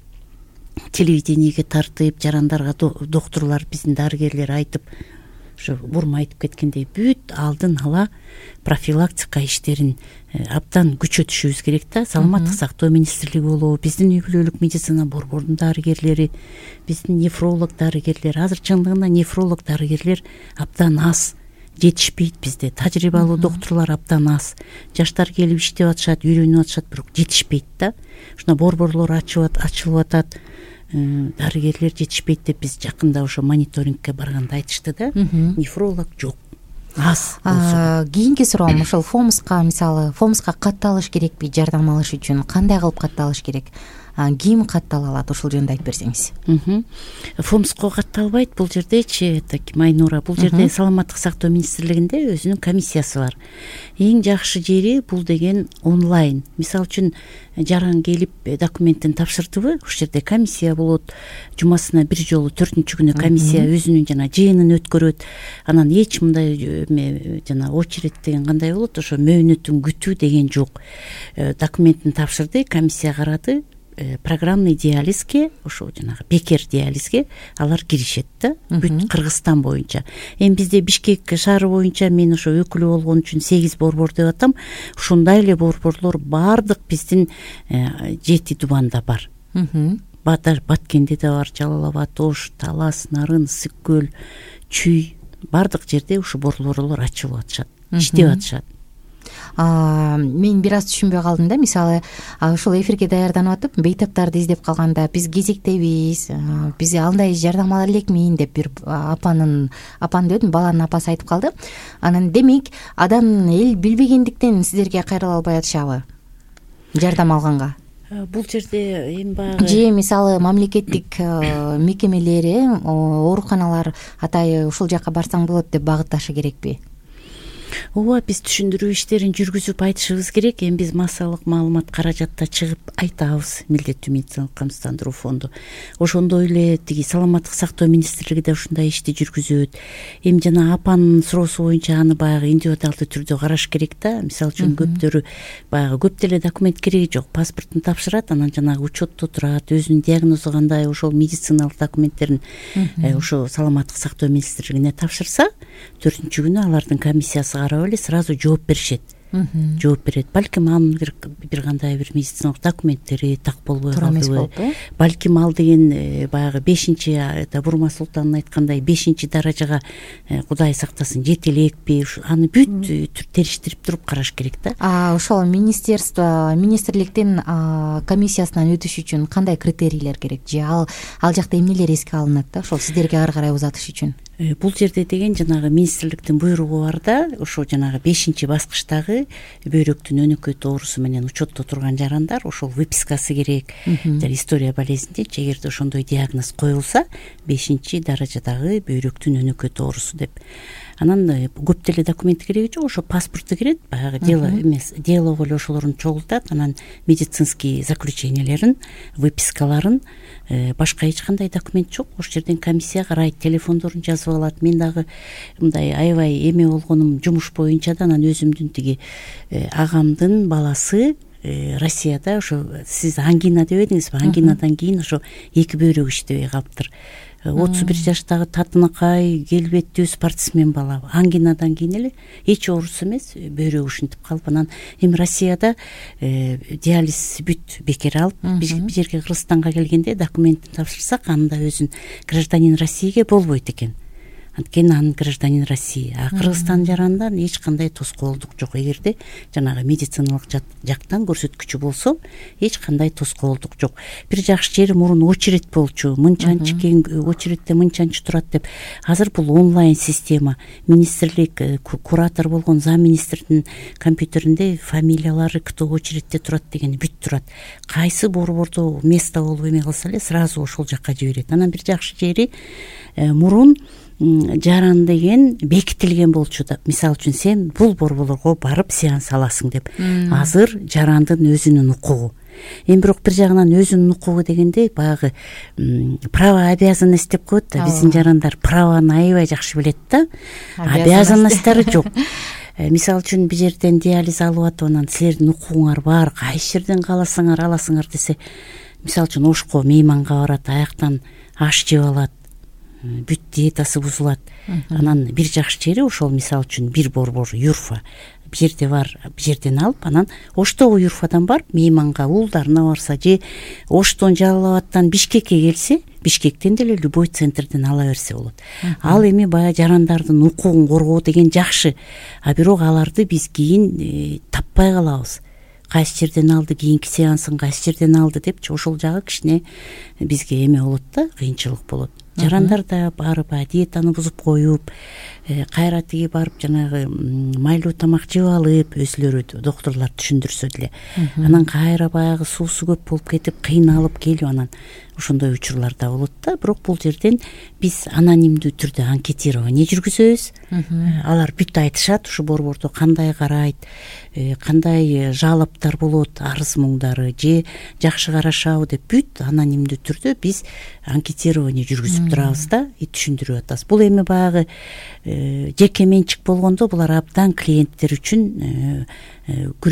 телевидениеге тартып, жарандарга докторлор, биздин дарыгерлер айтып, ошо Бурма айтып кеткендей, бүт алдын ала профилактика иштерин абдан күчөтүшүбүз керек да. Саламаттык сактоо министрлиги болобу, биздин үй бүлөлүк медицина борборунун дарыгерлери, биздин нефролог дарыгерлер. Азыр чындыгында нефролог дарыгерлер абдан аз, жетишпейт бизде. Тажрыйбалуу докторлор абдан аз. Жаштар келип иштеп атышат, үйрөнүп атышат, бирок жетишпейт да. Ушуна борборлор ачылып атат. Дарыгерлер жетишпейт деп биз жакында ошо мониторингке барганда айтышты да. Нефролог жок. Аз. Кийинки суроом ошол ФОМСка, мисалы, ФОМСка катталыш керекпи жардам алыш үчүн? Кандай кылып катталыш керек? Ким каттала алат? Ошол жөнүндө айтып берсеңиз. ФОМСко катталбайт бул жердечи, Майнура. Бул жерде саламаттык сактоо министрлигинде өзүнүн комиссиясы бар. Эң жакшы жери бул деген онлайн. Мисалы үчүн жаран келип документин тапшырдыбы, ошол жерде комиссия болот. Жумасына 1 жолу 4-күнү комиссия өзүнүн жана жыйынын өткөрөт. Анан эч мындай жана очередь деген кандай болот, ошо мөөнөтүн күтүү деген жок. Документин тапшырды, комиссия карады. Программный диализге, ошо жанагы бекер диализге алар киришет да, бүт Кыргызстан боюнча. Эми бизде Бишкек шаары боюнча мен ошо өкүлү болгон үчүн 8 борбор деп атам. Ушундай эле борборлор бардык биздин 7 дубанда бар. Баткенде да бар, Жалал Абад, Ош, Талас, Нарын, Ысык көл, Чүй, баардык жерде ушу борборлор ачылып атышат, иштеп атышат. Мен бир аз түшүнбөй калдым да. Мисалы ушул эфирге даярданып атып бейтаптарды издеп калганда биз кезектебиз, биз андай жардам ала элекмин деп бир апаны дедим, баланын апасы айтып калды. Анан демек адам эл билбегендиктен сиздерге кайрыла албай атышабы жардам алганга? Бул жерде эми баягы же мисалы мамлекеттик мекемелери, ооруканалар атайы ушул жака барсаң болот деп багытташы керекпи? Ооба, биз түшүндүрүү иштерин жүргүзүп айтышыбыз керек. Эми биз массалык маалымат каражатта чыгып айтабыз, милдеттүү медициналык камсыздандыруу фонду. Ошондой эле тиги саламаттык сактоо министрлиги да ушундай ишти жүргүзөт. Эми жана апанын суроосу боюнча аны баягы индивидуалдуу түрдө караш керек да. Мисалы үчүн көптөрү баягы көп деле документ кереги жок, паспортун тапшырат, анан жанагы учетто турат, өзүнүн диагнозу кандай, ошол медициналык документтерин ошо саламаттык сактоо министрлигине тапшырса, 4-күнү алардын комиссиясы карап эле сразу жооп беришет. Жооп берет. Балким анын бир кандай бир медициналык документтери так болбой калдыбы, балким ал деген баягы 5-чи Бурма Султандын айткандай 5-чи даражага Кудай сактасын жете элекпи, аны бүт териштирип туруп караш керек да. Ошол министрликтин комиссиясынан өтүш үчүн кандай критерийлер керек же ал жакта эмнелер эске алынат да, ошол сиздерге ары карай узатыш үчүн? Бул жерде деген жанагы министрликтин буйругу бар да, ошо жанагы 5-чи баскычтагы бөйрөктүн өнөкөт оорусу менен учетто турган жарандар, ошол выпискасы керек. История болезни, эгерде ошондой диагноз коюлса, 5-чи даражадагы бөйрөктүн өнөкөт оорусу деп. Анан көп деле документ кереги жок, ошо паспорту керет, баягы дело эмес, диалог эле ошолорун чогултат, анан медицинский заключениелерин, выпискаларын, башка эч кандай документ жок. Ошол жерден комиссия карайт, телефондорун жазып алат. Мен дагы мындай аябай эме болгонум жумуш боюнча да, анан өзүмдүн тиги агамдын баласы Россияда, ошо сиз ангина деп эдиңизби, ангинадан кийин ошо 2 бөйрөгү иштебей калыптыр. 31 жаштагы татынакай, келбеттүү спортсмен бала, ангинадан кийин эле эч оорус эмес, бөйрөгү ушинтип калып, анан эми Россияда диализ бүт бекер алып, биз жерге Кыргызстанга келгенде документин тапшырсак, анда өзүн гражданин Россияге болбойт экен. Анткени анын гражданин Россия. Кыргызстан жарандан эч кандай тоскоолдук жок. Эгерде жанагы медициналык жактан көрсөткүчү болсо, эч кандай тоскоолдук жок. Бир жакшы жери мурун очередь болчу, мынчанчы кийин очередте мынчанчы турат деп. Азыр бул онлайн система. Министрлик куратор болгон зам министрдин компьютеринде фамилиялары кто очередте турат деген бүт турат. Кайсы борбордо место болуп эме кылса эле сразу ошол жакка жиберет. Анан бир жакшы жери мурун жаран деген бекитилген болчу да. Мисалы үчүн сен бул борборлорго барып сеанс аласың деп. Азыр жарандын өзүнүн укугу. Эми бирок бир жагынан өзүнүн укугу дегенде баягы право обязанность деп коет да. Биздин жарандар правону аябай жакшы билет да. Обязанностьтары жок. Мисалы үчүн бир жерден диализ алып атып, анан силердин укугуңар бар, кайсы жерден кааласаңар аласыңар десе, мисалы үчүн Ошко мейманга барат, аяктан аш жеп алат, бүт диетасы бузулат. Анан бир жакшы жери ошол, мисалы үчүн бир борбор юрфа бир жерде бар, бир жерден алып, анан Оштогу юрфадан барып мейманга, уулдарына барса, же Оштон Жалал Абадтан Бишкекке келсе, Бишкектен деле любой центрден ала берсе болот. Ал эми баягы жарандардын укугун коргоо деген жакшы. Бирок аларды биз кийин таппай калабыз. Кайсы жерден алды, кийинки сеансын кайсы жерден алды депчи, ошол жагы кичине бизге эме болот да, кыйынчылык болот. Жарандар да барып диетаны бузуп коюп, кайра тиги барып жанагы майлуу тамак жеп алып, өзүлөрү докторлор түшүндүрсө деле, анан кайра баягы суусу көп болуп кетип кыйналып келип, анан ошондой учурлар да болот да. Бирок бул жерден биз анонимдүү түрдө анкетирование жүргүзөбүз. Алар бүт айтышат, ушу борбордо кандай карайт, кандай жалоптор болот, арыз муңдары, же жакшы карашабы деп бүт анонимдүү түрдө биз анкетирование жүргүзүп турабыз да, түшүндүрүп атабыз. Бул эми баягы жеке менчик болгондо булар абдан клиенттер үчүн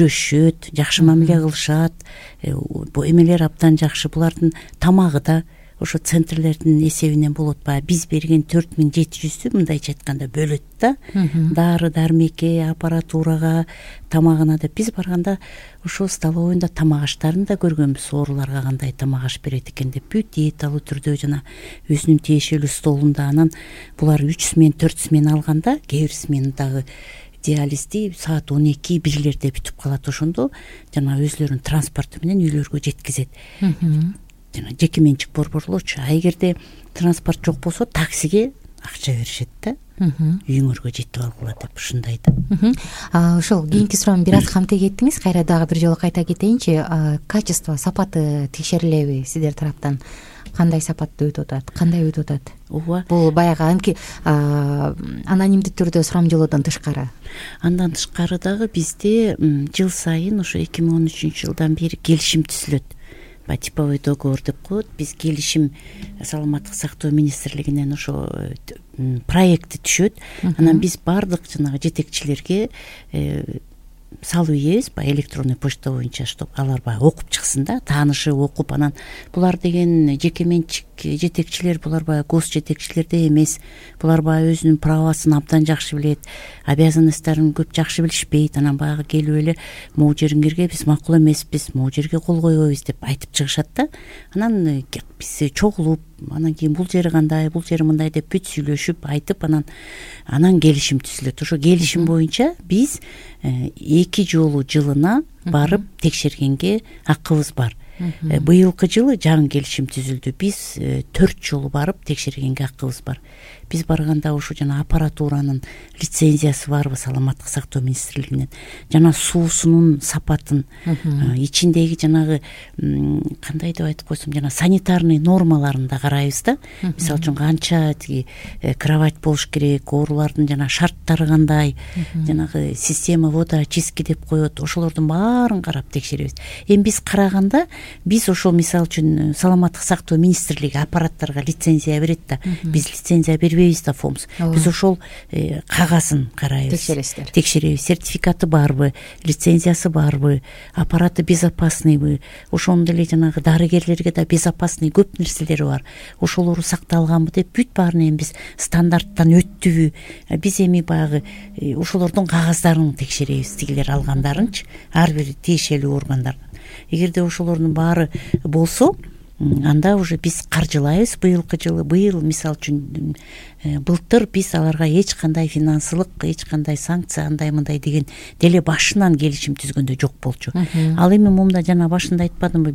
күрөшүшөт, жакшы мамиле кылышат, эмелер абдан жакшы. Булардын тамагы да ошо центрлердин эсебинен болот. Баягы биз берген 4700-ü мындайча айтканда бөлөт да. Дары дармекке, аппаратурага, тамагына деп. Биз барганда ошо столовойдо тамак аштарын да көргөнбүз. Ооруларга кандай тамак аш берет экен деп. Бүт диеталуу түрдө жана өзүнүн тиешелүү столунда. Анан булар 3 смен 4 смен алганда, кээ бир сменадагы диализди саат 12-1-лерде бүтүп калат. Ошондо жана өзлөрүнүн транспорту менен үйлөргө жеткизет. Жана жеке менчик борборлорчу. А эгерде транспорт жок болсо таксиге акча беришет да. Үйүңөргө жетип алгыла деп ушундай да. Ошол кийинки суроону бир аз камтый кеттиңиз. Кайра дагы бир жолу кайта кетейинчи. Качество, сапаты текшерилеби сиздер тараптан? Кандай сапатты өтүп атат, кандай өтүп атат? Ооба. Бул баягы анонимдүү түрдө сурамжылоодон тышкары. Андан тышкары дагы бизде жыл сайын ошо 2013-жылдан бери келишим түзүлөт. Типовой договор деп коет. Биз келишим саламаттык сактоо министрлигинен ошо проекти түшөт. Анан биз бардык жанагы жетекчилерге салып ийебиз, электронный почта боюнча, чтобы алар окуп чыксын да, таанышы окуп. Анан булар деген жеке менчик жетекчилер, булар гос жетекчилерде эмес. Булар өзүнүн правасын абдан жакшы билет, обязанностьтарын көп жакшы билишпейт. Анан келип эле могу жериңерге биз макул эмеспиз, могу жерге кол койбойбуз деп айтып чыгышат да. Анан биз чогулуп, анан кийин бул жери кандай, бул жери мындай деп бүт сүйлөшүп айтып, анан келишим түзүлөт. Ошо келишим боюнча биз 2 жолу жылына барып текшергенге акыбыз бар. Быйылкы жылы жаңы келишим түзүлдү. Биз 4 жолу барып текшергенге акыбыз бар. Биз барганда ошо жана аппаратуранын лицензиясы барбы саламаттык сактоо министрлигинен, жана суусунун сапатын, ичиндеги жанагы кандай деп айтып койсом, жана санитарный нормаларын да карайбыз да. Мисалы үчүн канча кровать болуш керек, оорулардын жана шарттары кандай, жанагы система водоочистки деп коет, ошолордун баарын карап текшеребиз. Эми биз караганда, биз ошол мисалы үчүн саламаттык сактоо министрлиги аппараттарга лицензия берет да. Биз лицензия бербейбиз да, ФОМС. Биз ошол кагазын карайбыз. Текшеребиз. Сертификаты барбы, лицензиясы барбы, аппараты безопасныйбы, ошондой эле жанагы дарыгерлерге да безопасный көп нерселери бар. Ошолору сакталганбы деп бүт баарын эми биз стандарттан өттүбү. Биз эми баягы ошолордун кагаздарын текшеребиз, тигилер алгандарынчы, ар бир тиешелүү органдар. Эгерде ошолордун баары болсо, анда уже биз каржылайбыз быйылкы жылы. Быйыл мисалы үчүн былтыр биз аларга эч кандай финансылык, эч кандай санкция андай мындай деген деле башынан келишим түзгөндө жок болчу. Ал эми мында жана башында айтпадымбы,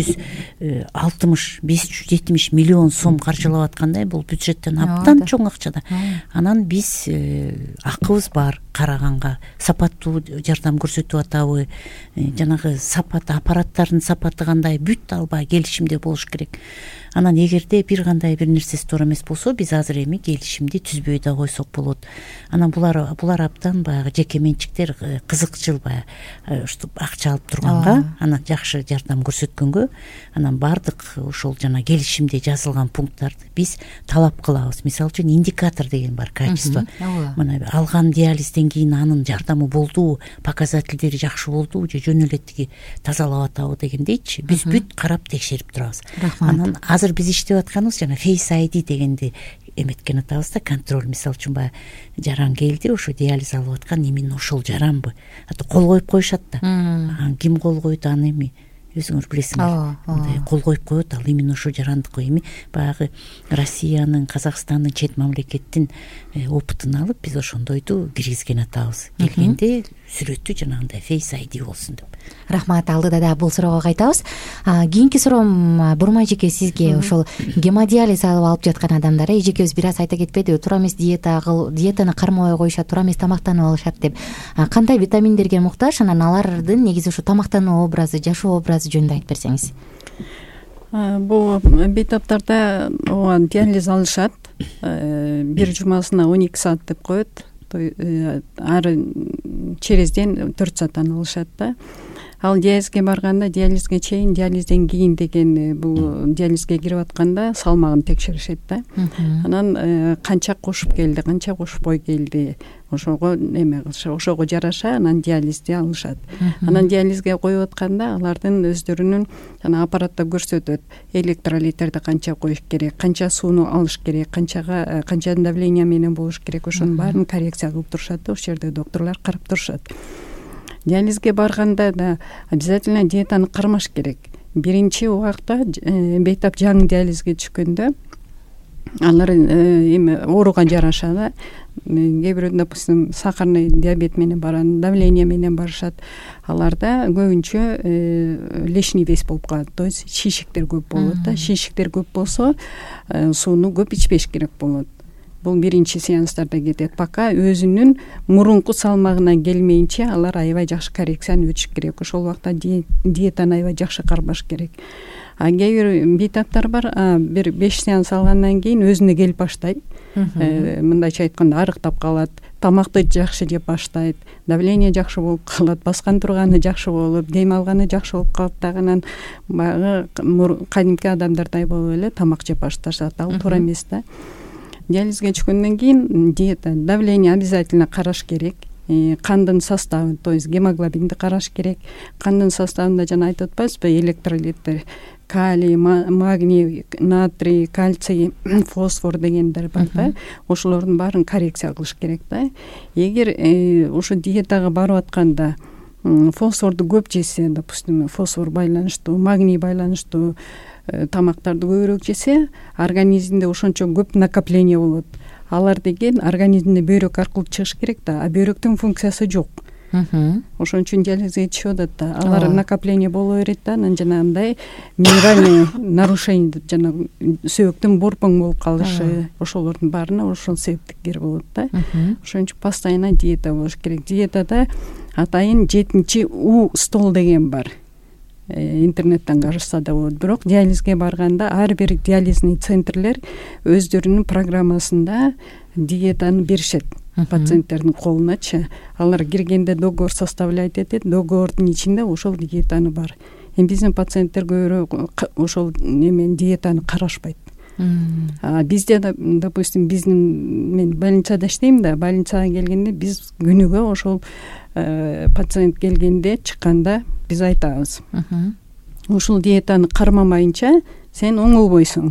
570 миллион сом каржылап аткандай, бул бюджеттен абдан чоң акча да. Анан биз акыбыз бар караганга, сапаттуу жардам көрсөтүп атабы, жанагы сапат, аппараттардын сапаты кандай, бүт албай келишимде болуш керек. Анан эгерде бир кандай бир нерсеси туура эмес болсо, биз азыр эми келишимди түзбөй да койсок болот. Анан булар абдан баягы жеке менчиктер кызыкчыл, баягы акча алып турганга, анан жакшы жардам көрсөткөнгө, анан бардык ошол жана келишимде жазылган пункттарды биз талап кылабыз. Мисалы үчүн индикатор деген бар, качество. Мына алган диализден кийин анын жардамы болду, показательдери жакшы болду, же жөн эле тиги тазалап атабы дегендейчи, биз бүт карап текшерип турабыз. Анан азыр биз иштеп атканыбыз жана Face ID дегенди эметкен атабыз да, контроль. Мисалы үчүн баягы жаран келди, ошо диализ алып аткан, именно ошол жаранбы? Кол коюп коюшат да. Ким кол койду, аны эми өзүңөр билесиңер. Мындай кол коюп коет, ал именно ошо жарандыкы. Эми баягы Россиянын, Казакстандын, чет мамлекеттин опытын алып, биз ошондойду киргизген атабыз. Келгенде сүрөтү жанагындай Face ID болсун деп. Рахмат. Алдыда да бул суроого кайтабыз. Кийинки суроом Бурма эжеке сизге. Ошол гемодиализ алып жаткан адамдар, эжекебиз бир аз айта кетпедиби, туура эмес диетаны кармабай коюшат, туура эмес тамактанып алышат деп. Кандай витаминдерге муктаж, анан алардын негизи ушу тамактануу образы, жашоо образы жөнүндө айтып берсеңиз. Бул бейтаптарда диализ алышат. Бир жумасына 12 саат деп коет. Ары черезден 4 сааттан алышат да. ал диализге барганда, диализге чейин, диализден кийин деген бул диализге кирип атканда салмагын текшеришет да. Анан канча кошуп келди, канча кошпой келди, ошого эме кылышат, ошого жараша анан диализди алышат. Анан диализге коюп атканда алардын өздөрүнүн жана аппаратта көрсөтөт, электролиттерди канча коюш керек, канча сууну алыш керек, канча давление менен болуш керек, ошонун баарын коррекция кылып турушат да, ошол жерде докторлор карап турушат. Диализге барганда да обязательно диетаны кармаш керек. Биринчи убакта бейтап жаңы диализге түшкөндө алар эме ооруга жараша да, кээ бирөө, допустим, сахарный диабет менен барат, давление менен барышат. Аларда көбүнчө лишний вес болуп калат, то есть шишиктер көп болот да. Шишиктер көп болсо сууну көп ичпеш керек болот. Бул биринчи сеанстарда кетет. Пока өзүнүн мурунку салмагына келмейинче алар аябай жакшы коррекцияны өтүш керек. Ошол убакта диетаны аябай жакшы кармаш керек. Кээ бир бейтаптар бар, бир 5 сеанс алгандан кийин өзүнө келип баштайт. Мындайча айтканда арыктап калат, тамакты жакшы жеп баштайт, давление жакшы болуп калат, баскан турганы жакшы болуп, дем алганы жакшы болуп калат дагы, анан баягы кадимки адамдардай болуп эле тамак жеп башташат. Ал туура эмес да. Диализге түшкөндөн кийин диета, давление обязательно караш керек. Кандын составын, то есть гемоглобинди караш керек. Кандын составында жана айтып атпайсызбы, электролиттер, калий, магний, натрий, кальций, фосфор дегендер бар да. Ошолордун баарын коррекция кылыш керек да. Эгер ошо диетага барып атканда фосфорду көп жесе, допустим, фосфор байланыштуу, магний байланыштуу тамактарды көбүрөөк жесе, организмде ошончо көп накопление болот. Алар деген организмде бөйрөк аркылуу чыгыш керек да, а бөйрөктүн функциясы жок. Ошон үчүн диализге түшүп атат да. Алар накопление боло берет да, анан жанагындай минеральный нарушение, жана сөбөктүн борпоң болуп калышы, ошолордун баарына ошол себептикер болот да. Ошон үчүн постоянно диета болуш керек. Диетада атайын 7-У стол деген бар. Интернеттен карашса да болот. Бирок диализге барганда ар бир диализный центрлер өздөрүнүн программасында диетаны беришет пациенттердин колуначы. Алар киргенде договор составлять этет, договордун ичинде ошол диетаны бар. Биздин пациенттер көбүрөөк ошол немен диетаны карашпайт. Бизде, допустим, мен больницада иштейм да, больницага келгенде биз күнүгө ошол пациент келгенде чыкканда биз айтабыз. Ушул диетаны кармамайынча сен оңолбойсуң.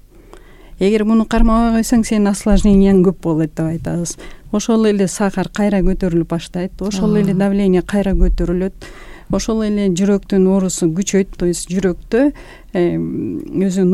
Эгер муну кармабай койсоң, сенин осложненияң көп болот деп айтабыз. Ошол эле сахар кайра көтөрүлүп баштайт, ошол эле давление кайра көтөрүлөт, ошол эле жүрөктүн оорусу күчөйт, то есть жүрөктө өзү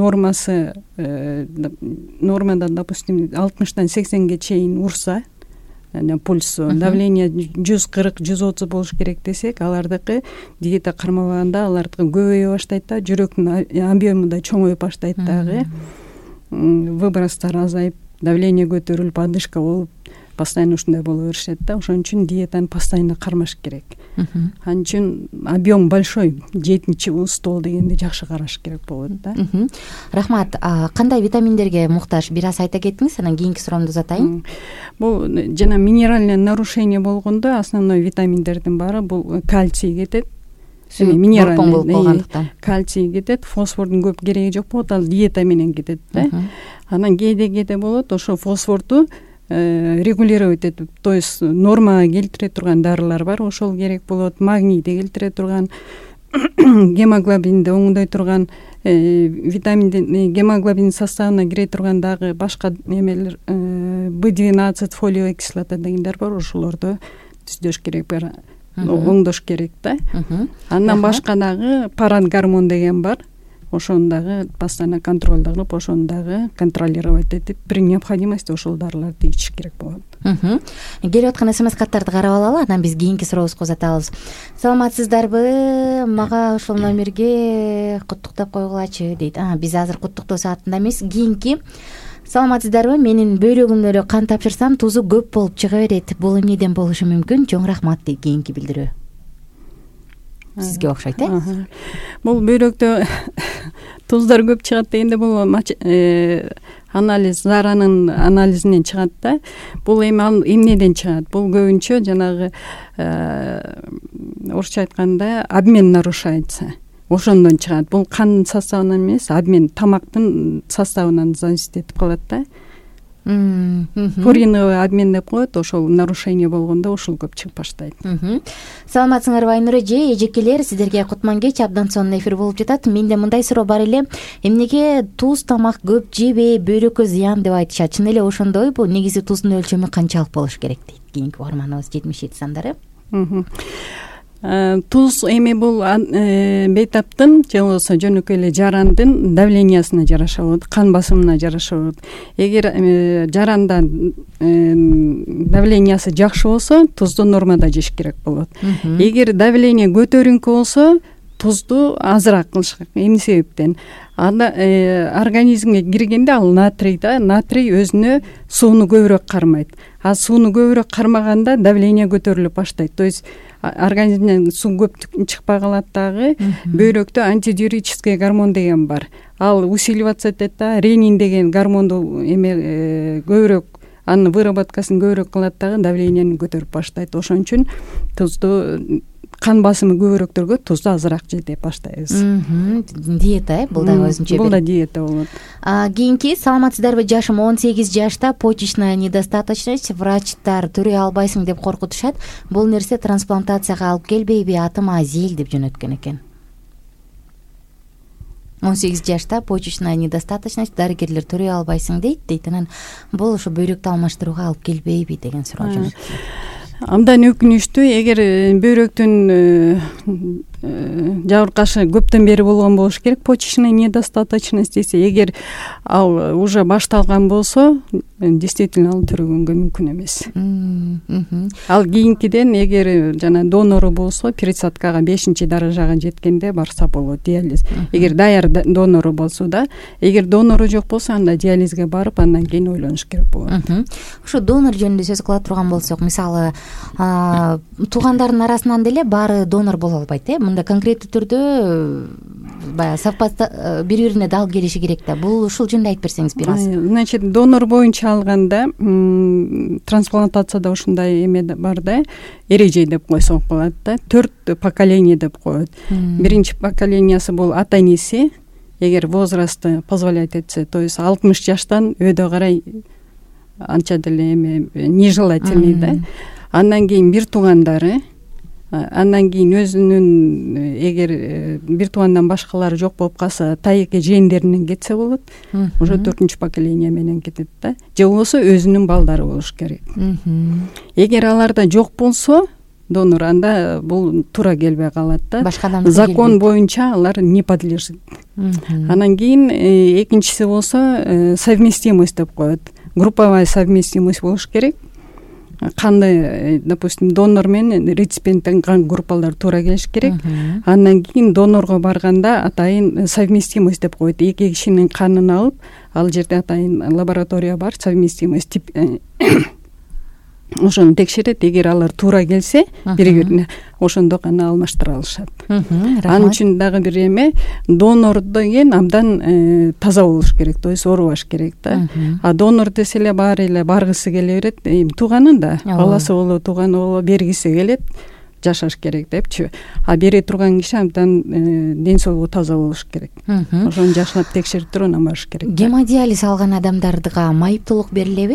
нормадан, допустим, 60-тан 80-ге чейин урса, пульсу, давление 140-130 болуш керек десек, алардыкы диета кармабаганда алардыкы көбөйө баштайт да, жүрөктүн объему да чоңоюп баштайт дагы, выбростор азайып, давление көтөрүлүп, одышка болуп, постоянно ушундай боло беришет да. Ошон үчүн диетаны постоянно кармаш керек. Анын үчүн объем большой, 7-У стол дегенди жакшы караш керек болот да. Рахмат. Кандай витаминдерге муктаж? Бир аз айта кеттиңиз, анан кийинки суроомду узатайын. Бул жана минеральный нарушение болгондо основной витаминдердин баары бул кальций кетет. Минералдын болуп калгандыктан кальций кетет, фосфордун көп кереги жок болот, ал диета менен кетет да. Анан кээде болот, ошо фосфорду регулировать этип, то есть нормага келтире турган дарылар бар, ошол керек болот. Магнийди келтире турган, гемоглобинди оңдой турган, витаминдин гемоглобин составына кире турган дагы башка эмелер, B12 фолиевая кислота дегендер бар, ошолорду түздөш керек, оңдош керек да. Андан башка дагы парад гормон деген бар. Ошону дагы постоянно контролдо кылып, ошону дагы контролировать этип, при необходимости ошол дарыларды ичиш керек болот. Келип аткан СМС каттарды карап алалы, анан биз кийинки сурообузга узатабыз. Саламатсыздарбы? Мага ошол номерге куттуктап койгулачы дейт. Биз азыр куттуктоо саатында эмес, кийинки. Саламатсыздарбы? Менин бөйрөгүмдө эле кан тапшырсам, тузу көп болуп чыга берет. Бул эмнеден болушу мүмкүн? Чоң рахмат дейт кийинки билдирүү. Сизге окшойт, Бул бөйрөктө туздар көп чыгат дегенде, бул анализ заранын анализинен чыгат да. Бул эми эмнеден чыгат? Бул көбүнчө жанагы орусча айтканда обмен нарушается. Ошондон чыгат. Бул кандын составынан эмес, обмен тамактын составынан зависит этип калат да. Пуриновый обмен деп коет, ошол нарушение болгондо ошол көп чыгып баштайт. Саламатсыңарбы Айнур эже, эжекелер, сиздерге кутман кеч, абдан сонун эфир болуп жатат. Менде мындай суроо бар эле. Эмнеге туз тамак көп жебей, бөйрөккө зыян деп айтышат? Чын эле ошондойбу? Негизи туздун өлчөмү канчалык болуш керек дейт кийинки угарманыбыз 77 сандары. Туз эми бул бейтаптын же болбосо жөнөкөй эле жарандын давлениясына жараша болот, кан басымына жараша болот. Эгер жаранда давлениясы жакшы болсо, тузду нормада жеш керек болот. Эгер давление көтөрүңкү болсо, тузду азыраак кылыш керек. Эмне себептен? Организмге киргенде ал натрий да, натрий өзүнө сууну көбүрөөк кармайт. А сууну көбүрөөк кармаганда давление көтөрүлүп баштайт. То есть организмден суу көп чыкпай калат дагы. Бөйрөктө антидиуретический гормон деген бар. Ал усиливаться этет да, ренин деген гормонду көбүрөөк, анын выработкасын көбүрөөк кылат дагы, давлениени көтөрүп баштайт. Ошон үчүн тузду кан басымы көбүрөөктөргө тузду азыраак жей деп баштайбыз. Диета, бул да өзүнчө бул да диета болот. Кийинки, саламатсыздарбы, жашым 18 жашта, почечная недостаточность, врачтар төрөй албайсың деп коркутушат. Бул нерсе трансплантацияга алып келбейби? Атым Азил деп жөнөткөн экен. 18 жашта, почечная недостаточность, дарыгерлер төрөй албайсың дейт. Анан бул ошо бөйрөктү алмаштырууга алып келбейби деген суроо жөнөттү. Абдан өкүнүчтүү. Эгер бөйрөктүн жабыркашы көптөн бери болгон болуш керек, почечная недостаточность десе, эгер ал уже башталган болсо, действительно ал төрөгөнгө мүмкүн эмес. Ал кийинкиден эгер жана донору болсо, пересадкага 5-даражага жеткенде барса болот, диализ. Эгер даяр донору болсо да, эгер донору жок болсо, анда диализге барып, андан кийин ойлонуш керек болот. Ошо донор жөнүндө сөз кыла турган болсок, мисалы, туугандардын арасынан деле баары донор боло албайт, мында конкреттүү түрдө баягы совпад бири-бирине дал келиши керек да. Бул ушул жөнүндө айтып берсеңиз бир аз. Значит, донор боюнча алганда трансплантацияда ушундай эме бар да, эреже деп койсок болот да. 4 поколение деп коет. Биринчи поколениясы бул ата-энеси, эгер возрасты позволяет этсе, то есть 60 жаштан өйдө карай анча деле эме нежелательный да. Андан кийин бир туугандары, андан кийин өзүнүн, эгер бир туугандан башкалары жок болуп калса, тайеке жээндеринен кетсе болот. Уже 4-ч поколение менен кетет да. Же болбосо өзүнүн балдары болуш керек. Эгер аларда жок болсо, донор, анда бул туура келбей калат да. Закон боюнча алар не подлежит. Анан кийин экинчиси болсо совместимость деп коет. Групповая совместимость болуш керек. Канды, допустим, донор менен реципиенттин кан группалары туура келиш керек. Андан кийин донорго барганда атайын совместимость деп коет. Эки кишинин канын алып, ал жерде атайын лаборатория бар, совместимость ошону текшерет. Эгер алар туура келсе, бири-бирине, ошондо гана алмаштыра алышат. Анын үчүн дагы бир эме, донор деген абдан таза болуш керек, то есть оорубаш керек да. А донор десе эле баары эле баргысы келе берет, тууганын да, баласы болобу, тууганы болобу бергиси келет, жашаш керек депчи. А бере турган киши абдан ден соолугу таза болуш керек. Ошону жашап текшерип туруп анан барыш керек. Гемодиализ алган адамдарга майыптуулук берилеби?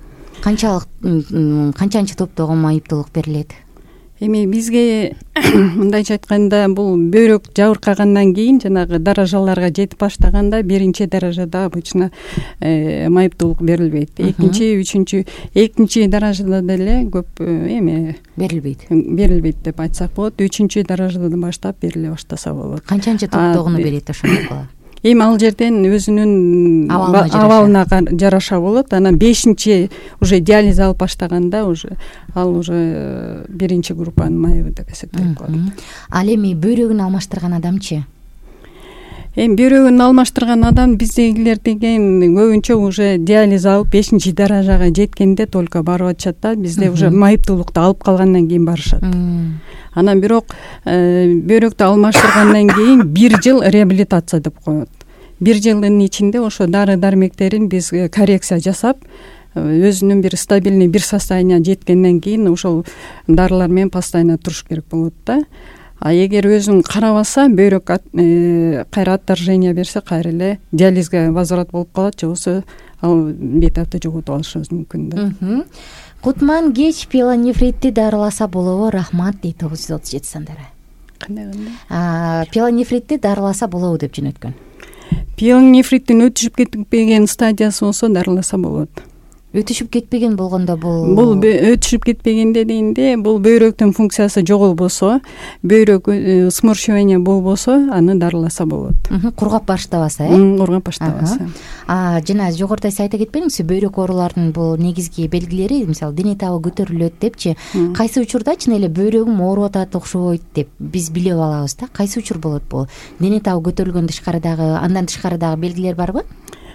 Канчанчы топтогу майыптуулук берилет? Эми бизге мындайча айтканда, бул бөйрөк жабыркагандан кийин жанагы даражаларга жетип баштаганда 1-даражада обычно майыптуулук берилбейт. 2-3, 2-даражада деле көп эме берилбейт деп айтсак болот. 3-даражадан баштап бериле баштаса болот. Канчанчы топтогуну берет ошондо? Эми ал жерден өзүнүн абалына жараша болот. Анан 5-чи уже диализ алып баштаганда ал уже 1-чи группанын майыбы деп эсептелип калат. Ал эми бөйрөгүн алмаштырган адамчы? Эми бөйрөгүн алмаштырган адам биздегилер деген көбүнчө уже диализ алып 5-даражага жеткенде только барып атышат да. Бизде уже майыптуулукту алып калгандан кийин барышат. Анан бирок бөйрөктү алмаштыргандан кийин 1 жыл реабилитация деп коет. 1 жылдын ичинде ошо дары дармектерин биз коррекция жасап өзүнүн бир стабильный бир состояние жеткенден кийин ошол дарылар менен постоянно туруш керек болот да. А эгер өзүн карабаса бөйрөк кайра отторжение берсе кайра эле диализге возврат болуп калат же болбосо ал бейтапты жоготуп алышыбыз мүмкүн да. Кутман кеч пиелонефритти дарыласа болобу? Рахмат дейт 937 сандары. Кандай? Пиелонефритти дарыласа болобу деп жөнөткөн. Пиелонефриттин өтүшүп кетпеген стадиясы болсо дарыласа болот. Өтүшүп кетпеген болгондо бул өтүшүп кетпегенде дейинде бул бөйрөктүн функциясы жоголбосо, бөйрөк сморщивание болбосо аны дарыласа болот. Кургап баштабаса, Кургап баштабаса. Жана жогоруда сиз айта кетпедиңизби, бөйрөк ооруларынын бул негизги белгилери, мисалы дене табы көтөрүлөт депчи, кайсы учурда чын эле бөйрөгүм ооруп атат окшойт деп биз билип алабыз да? Кайсы учур болот бул? Дене табы көтөрүлгөн тышкары дагы, андан тышкары дагы белгилер барбы?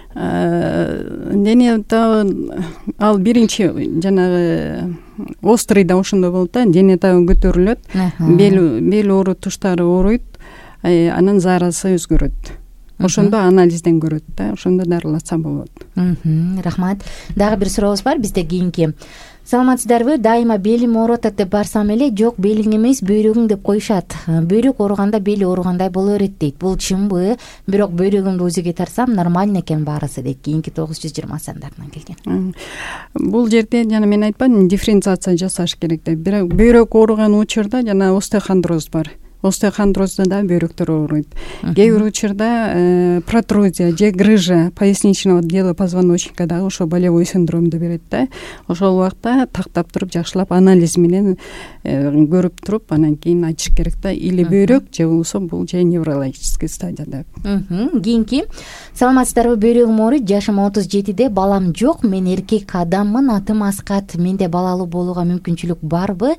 Дене табы ал биринчи жанагы острыйда ошондой болот да, дене табы көтөрүлөт, бел оору туштары ооруйт, анан заарасы өзгөрөт. Ошондо анализден көрөт да, ошондо дарыласа болот. Рахмат. Дагы бир сурообуз бар бизде кийинки. Саламатсыздарбы? Дайыма белим ооруп атат деп барсам эле, жок белиң эмес, бөйрөгүң деп коюшат. Бөйрөк ооруганда бели ооругандай боло берет дейт. Бул чынбы? Бирок бөйрөгүмдү УЗИге тарсам нормально экен баарысы дейт. Кийинки 920 сандарынан келген. Бул жерде жана мен айтпадым, дифференциация жасаш керек деп. Бирок бөйрөк ооруган учурда жана остеохондроз бар. Остеохондрозда да бөйрөктөр ооруйт. Кээ бир учурда протрузия же грыжа поясничного отдела позвоночника дагы ошо болевой синдромду берет да. Ошол убакта тактап туруп жакшылап анализ менен көрүп туруп анан кийин айтыш керек да. Или бөйрөк же болбосо бул же неврологический стадияда. Кийинки. Саламатсыздарбы? Бөйрөгүм ооруйт, жашым 37-де, балам жок, мен эркек адаммын, атым Аскат. Менде балалуу болууга мүмкүнчүлүк барбы?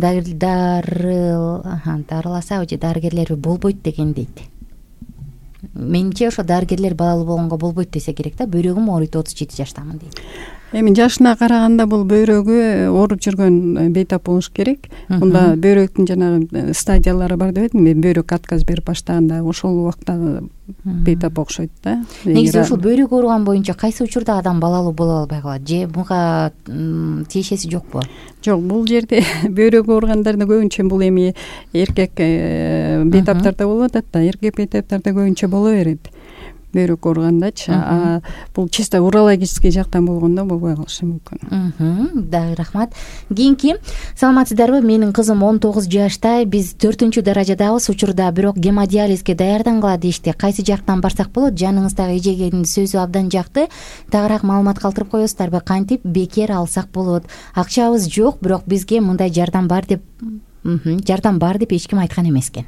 Дарыласа же дарыгерлер болбойт деген дейт. Менимче ошо дарыгерлер балалуу болгонго болбойт десе керек да. Бөйрөгүм ооруйт, 37 жаштамын дейт. Эми жашына караганда бул бөйрөгү ооруп жүргөн бейтап болуш керек. Мында бөйрөктүн жанагы стадиялары бар деп эдим. Бөйрөк отказ берип баштаганда ошол убакта бейтап окшойт да. Негизи ушул бөйрөк ооруган боюнча кайсы учурда адам балалуу боло албай калат? Же буга тиешеси жокпу? Жок, бул жерде бөйрөк ооругандарда көбүнчө бул эми эркек бейтаптарда болуп атат да. Эркек бейтаптарда көбүнчө боло берет. Бөйрөк ооругандачы, бул чисто урологический жактан болгондо болбой калышы мүмкүн. Дагы рахмат. Кийинки. Саламатсыздарбы? Менин кызым 19 жашта, биз 4-даражадабыз, учурда бирок гемодиализге даярдангыла дешти. Кайсы жактан барсак болот? Жаныңыздагы эжегенин сөзү абдан жакты. Тагыраак маалымат калтырып коесуздарбы? Кантип бекер алсак болот? Акчабыз жок, бирок бизге мындай жардам бар деп эч ким айткан эмес экен.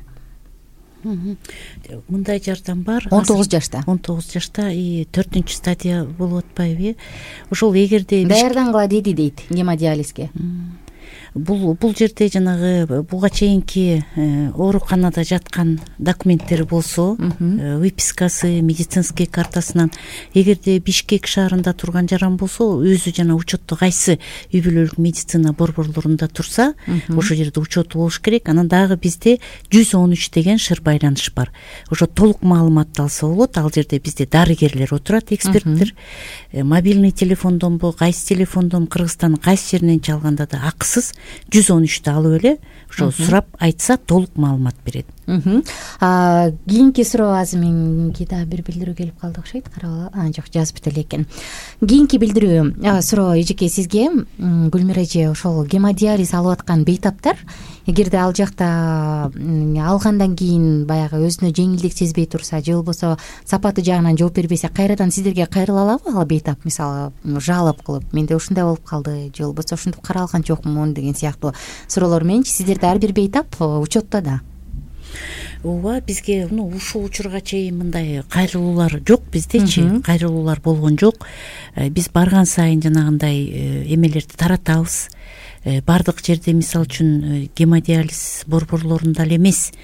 Мындай жардам бар. 19 жашта. 19 жашта 4-чү стадия болуп атпайбы? Ошол эгерде даярдангыла дейт гемодиализге. Бул жерде жанагы буга чейинки ооруканада жаткан документтери болсо, выпискасы, медицинский картасынан, эгерде Бишкек шаарында турган жаран болсо, өзү жана учетто кайсы үй бүлөлүк медицина борборлорунда турса, ошол жерде учету болуш керек. Анан дагы бизде 113 деген шыр байланыш бар. Ошо толук маалыматты алса болот. Ал жерде бизде дарыгерлер отурат, эксперттер. Мобильный телефондонбу, кайсы телефондон, Кыргызстандын кайсы жеринен чалганда да акысыз 113-тү алып эле ошо сурап айтса толук маалымат берет. Кийинки суроо азыр меники дагы бир билдирүү келип калды окшойт. Карап алалы. Жок, жазып эле экен. Кийинки билдирүү суроо эжеке сизге, Гүлмира эже, ошол гемодиализ алып аткан бейтаптар, эгерде ал жакта алгандан кийин баягы өзүнө жеңилдик сезбей турса, же болбосо сапаты жагынан жооп бербесе, кайрадан сиздерге кайрыла алабы ал бейтап? Мисалы, жалоб кылып, менде ушундай болуп калды, же болбосо ушинтип каралган жокмун деген сыяктуу суроолор мененчи сиздерде ар бир бейтап учетто да. Ооба, бизге ушул учурга чейин мындай кайрылуулар жок биздечи. Кайрылуулар болгон жок. Биз барган сайын жанагындай эмелерди таратабыз. Бардык жерде, мисалы үчүн, гемодиализ борборлорунда эле эмес,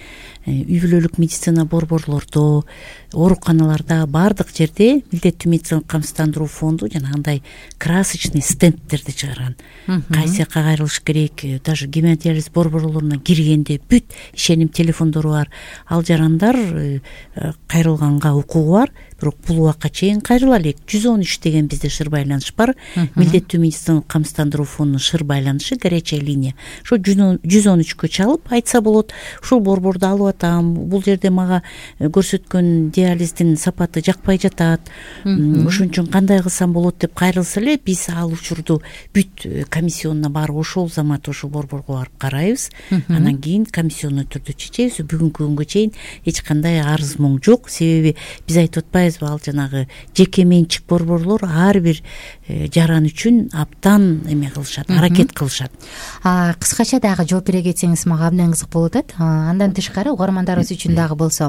үй бүлөлүк медицина борборлордо, ооруканаларда баардык жерде милдеттүү медициналык камсыздандыруу фонду жанагындай красочный стендтерди чыгарган. Кайсы жака кайрылыш керек, даже гемодиализ борборлоруна киргенде бүт ишеним телефондору бар. Ал жарандар кайрылганга укугу бар, бирок бул убакка чейин кайрыла элек. 113 деген бизде шыр байланыш бар. Милдеттүү медициналык камсыздандыруу фондунун шыр байланышы горячая линия. Ошо 113кө чалып айтса болот. Ушул борборду алып атам. Бул жерде мага көрсөткөн диализдин сапаты жакпай жатат. Ошон үчүн кандай кылсам болот деп кайрылса эле, биз ал учурду бүт комиссионуна барып ошол замат ошол борборго барып карайбыз. Анан кийин комиссионный түрдө чечебиз. Бүгүнкү күнгө чейин эч кандай арыз моң жок. Себеби биз айтып атпайбызбы, ал жанагы жеке менчик борборлор ар бир жаран үчүн абдан эме кылышат, аракет кылышат. Кыскача дагы жооп бере кетсеңиз мага абдан кызык болуп атат. Андан тышкары угармандарыбыз үчүн дагы болсо,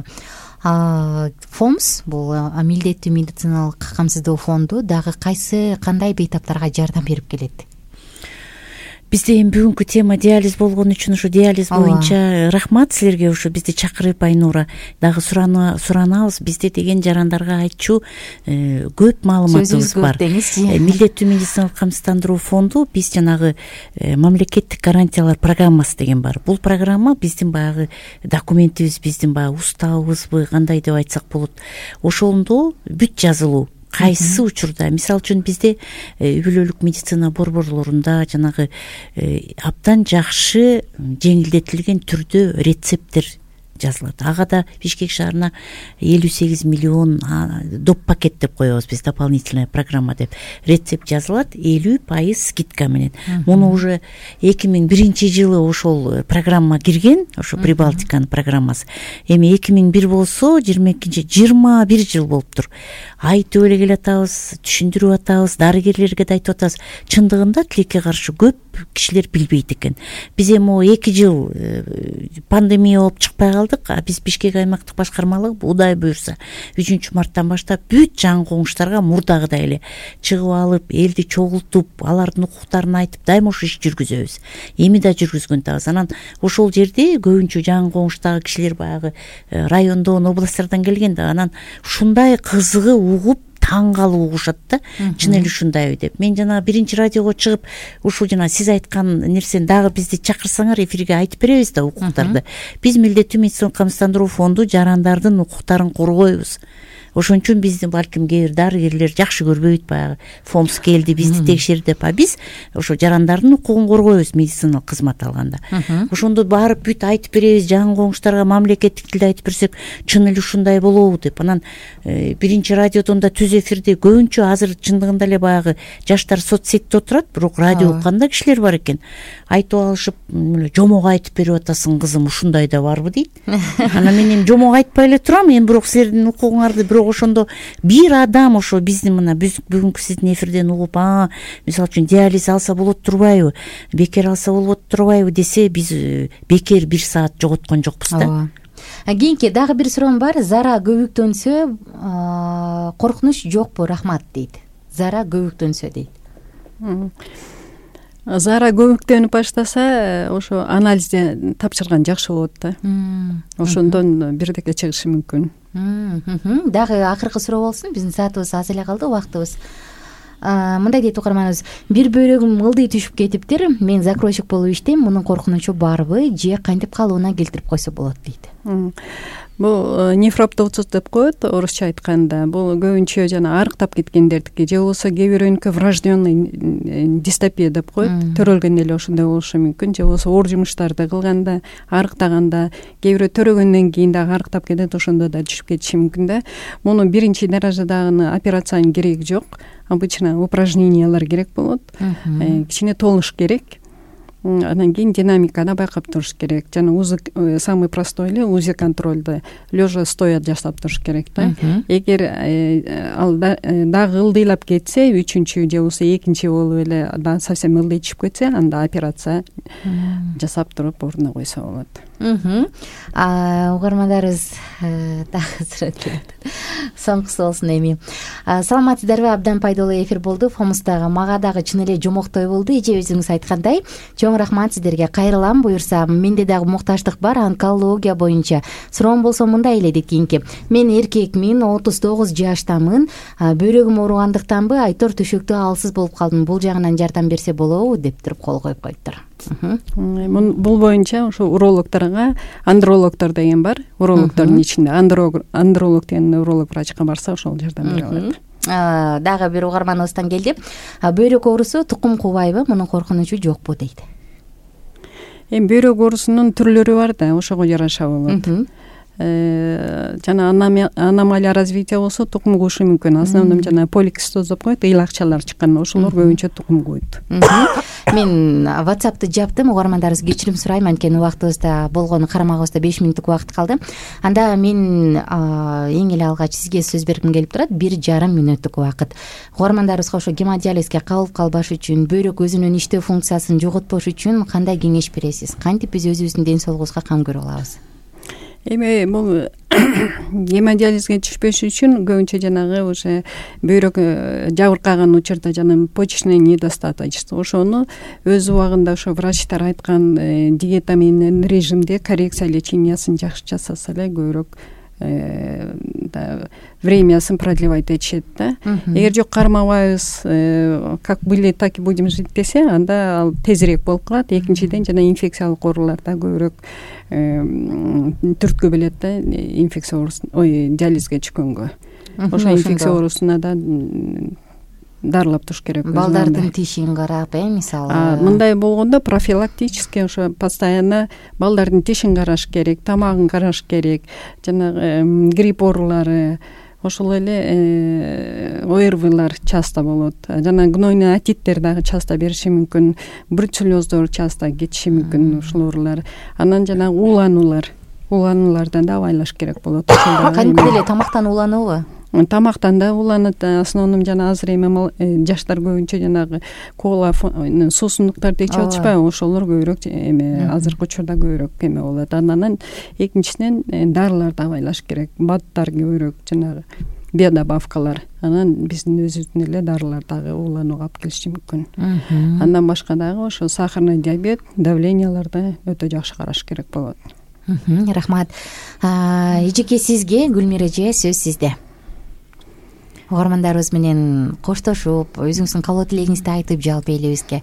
ФОМС бул милдеттүү медициналык камсыздоо фонду дагы кандай бейтаптарга жардам берип келет? Бизде эми бүгүнкү тема диализ болгон үчүн ушу диализ боюнча рахмат силерге, ушу бизди чакырып Айнура дагы суранабыз. Бизде деген жарандарга айтчу көп маалыматыбыз бар. Милдеттүү медициналык камсыздандыруу фонду биз жанагы мамлекеттик гарантиялар программасы деген бар. Бул программа биздин баягы документибиз, биздин баягы уставыбызбы, кандай деп айтсак болот. Ошондо бүт жазылуу. Кайсы учурда, мисалы үчүн бизде үй бүлөлүк медицина борборлорунда жанагы абдан жакшы жеңилдетилген түрдө рецепттер жазылат. Ага да Бишкек шаарына 58 миллион доп пакет деп коебуз биз, дополнительная программа деп. Рецепт жазылат 50% скидка менен. Муну уже 2001 жылы ошол программа кирген, ошо Прибалтиканын программасы. Эми 2001 болсо 21 жыл болуптур. Айтып эле келатабыз, түшүндүрүп атабыз, дарыгерлерге да айтып атабыз. Чындыгында тилекке каршы көп кишилер билбейт экен. Биз эми 2 жыл пандемия болуп чыкпай калдык. Биз Бишкек аймактык башкармалыгы Кудай буюрса 3 марттан баштап бүт жан коңуштарга мурдагыдай эле чыгып алып, элди чогултуп, алардын укуктарын айтып, дайыма ошо иш жүргүзөбүз. Эми да жүргүзгөн табыз. Анан ошол жерде көбүнчө жан коңуштагы кишилер баягы райондон, областтардан келген да, анан ушундай кызыгы угуп таң калып угушат да, чын эле ушундайбы деп. Мен жана биринчи радиого чыгып, ушул жана сиз айткан нерсени дагы бизди чакырсаңар эфирге айтып беребиз да укуктарды. Биз милдеттүү медициналык камсыздандыруу фонду жарандардын укуктарын коргойбуз. Ошон үчүн бизди балким кээ бир дарыгерлер жакшы көрбөйт, баягы ФОМС келди бизди текшерди деп. Биз ошо жарандардын укугун коргойбуз медициналык кызмат алганда. Ошондо барып бүт айтып беребиз, жан коңуштарга мамлекеттик тилде айтып берсек, чын эле ушундай болобу деп. Анан биринчи радиодон да түз эфирде көбүнчө азыр чындыгында эле баягы жаштар соцсетте отурат, бирок радио укканда кишилер бар экен. Айтып алышып, жомок айтып берип атасың кызым, ушундай да барбы дейт. Анан мен эми жомок айтпай эле турам, эми бирок силердин укугуңарды бирок ошондо бир адам ошо биздин мына бүгүнкү сиздин эфирден угуп, мисалы үчүн диализ алса болот турбайбы, бекер алса болот турбайбы десе, биз бекер 1 саат жоготкон жокпуз да. Кийинки дагы бир суроом бар. Зара көбүктөнсө коркунуч жокпу, рахмат дейт. Зара көбүктөнсө дейт. Зара көбүктөнүп баштаса, ошо анализде тапшырган жакшы болот да. Ошондон бирдеке чыгышы мүмкүн. Дагы акыркы суроо болсун, биздин саатыбыз аз эле калды, убактыбыз. Мындай дейт угарманыбыз: бир бөйрөгүм ылдый түшүп кетиптир, мен закройщик болуп иштейм, мунун коркунучу барбы же кантип калыбына келтирип койсо болот дейт. Бул нефроптоцит деп коет, орусча айтканда. Бул көбүнчө жана арыктап кеткендердики, же болбосо кээ бирөөнүкү врожденный дистопия деп коет. Төрөлгөн эле ошондой болушу мүмкүн. Же болбосо оор жумуштарды кылганда, арыктаганда, кээ бирөө төрөгөндөн кийин дагы арыктап кетет, ошондо да түшүп кетиши мүмкүн да. Муну биринчи даражадагы операциянын кереги жок. Обычно упражнениялар керек болот. Кичине толуш керек. Анан кийин динамиканы байкап туруш керек. Жана самый простой эле УЗИ контролду лежа стоя жасап туруш керек да. Эгер ал дагы ылдыйлап кетсе, 3-чү же болбосо 2-чи болуп эле совсем ылдый түшүп кетсе, анда операция жасап туруп ордуна койсо болот. Угармандарыбыз дагы сурат келет. соңгусу болсун эми. Саламатсыздарбы? Абдан пайдалуу эфир болду. Фомустагы мага дагы чын эле жомоктой болду. Эже өзүңүз айткандай, чоң рахмат сиздерге. Кайрылам. Буюрса, менде дагы мукташтык бар онкология боюнча. Суроом болсо мындай эле дейт кийинки. Мен эркекмин, 39 жаштамын. Бөйрөгүм ооругандыктанбы айтор төшөктө алсыз болуп калдым. Бул жагынан жардам берсе болобу деп туруп кол коюп коюптур. Бул боюнча ошо урологторго андрологдор деген бар. Урологдордун ичинде андролог деген уролог врачка барса ошол жардам бере алат. Дагы бир угарманыбыздан келди. Бөйрөк оорусу тукум кубайбы? Мунун коркунучу жокпу дейт. Эми бөйрөк оорусунун түрлөрү бар да, ошого жараша болот. Жана аномалия развития болсо тукум куушу мүмкүн. Основном жана поликистоз деп коет, ыйлакчалар чыккан, ошолор көбүнчө тукум куйт. Мен WhatsApp'ты жаптым, угармандарыбыз кечирим сурайм, анткени убактыбызда болгону карамагыбызда 5 мүнөттүк убакыт калды. Анда мен эң эле алгач сизге сөз бергим келип турат, 1,5 мүнөттүк убакыт. Угармандарыбызга ошо гемодиализге кабыл калбаш үчүн, бөйрөк өзүнүн иштөө функциясын жоготпош үчүн кандай кеңеш бересиз? Кантип биз өзүбүздүн ден соолугубузга кам көрө алабыз? Эми бул гемодиализге түшпөш үчүн көбүнчө жанагы уже бөйрөк жабыркаган учурда жана почечный недостаточность, ошону өз убагында ошо врачтар айткан диета менен режимде коррекция лечениясын жакшы жасаса эле көбүрөөк времясын продлевать этишет да. Эгер жок кармабайбыз, как были, так и будем жить десе, анда ал тезирээк болуп калат. Экинчиден жана инфекциялык ооруларда көбүрөөк түрткү белет да, инфекция оорусун, диализге түшкөнгө. Ошо инфекция оорусуна да дарылап туруш керек. Балдардын тишин карап, мисалы. Мындай болгондо профилактически ошо постоянно балдардын тишин караш керек, тамагын караш керек, жана грипп оорулары, ошол эле ОРВлар часто болот. Жана гнойный отиттер дагы часто бериши мүмкүн, бруцеллёздор часто кетиши мүмкүн, ушул оорулар. Анан жана улануулардан да абайлаш керек болот. Кантип эле тамактан улануубу? Тамактан да уланат. Основном жана азыр эми жаштар көбүнчө жанагы кола суусундуктарды ичип атышпайбы, ошолор көбүрөөк эми азыркы учурда көбүрөөк эме болот. Анан экинчиден дарыларды абайлаш керек. БАДтар көбүрөөк жанагы биодобавкалар. Анан биздин өзүбүздүн эле дарылар дагы уланууга алып келиши мүмкүн. Андан башка дагы ошо сахарный диабет, давленияларды өтө жакшы караш керек болот. Рахмат. Эжеке, сизге Гүлмира эже, сөз сизде. Угармандарыбыз менен коштошуп, өзүңүздүн каалоо тилегиңизди айтып жалпы элибизге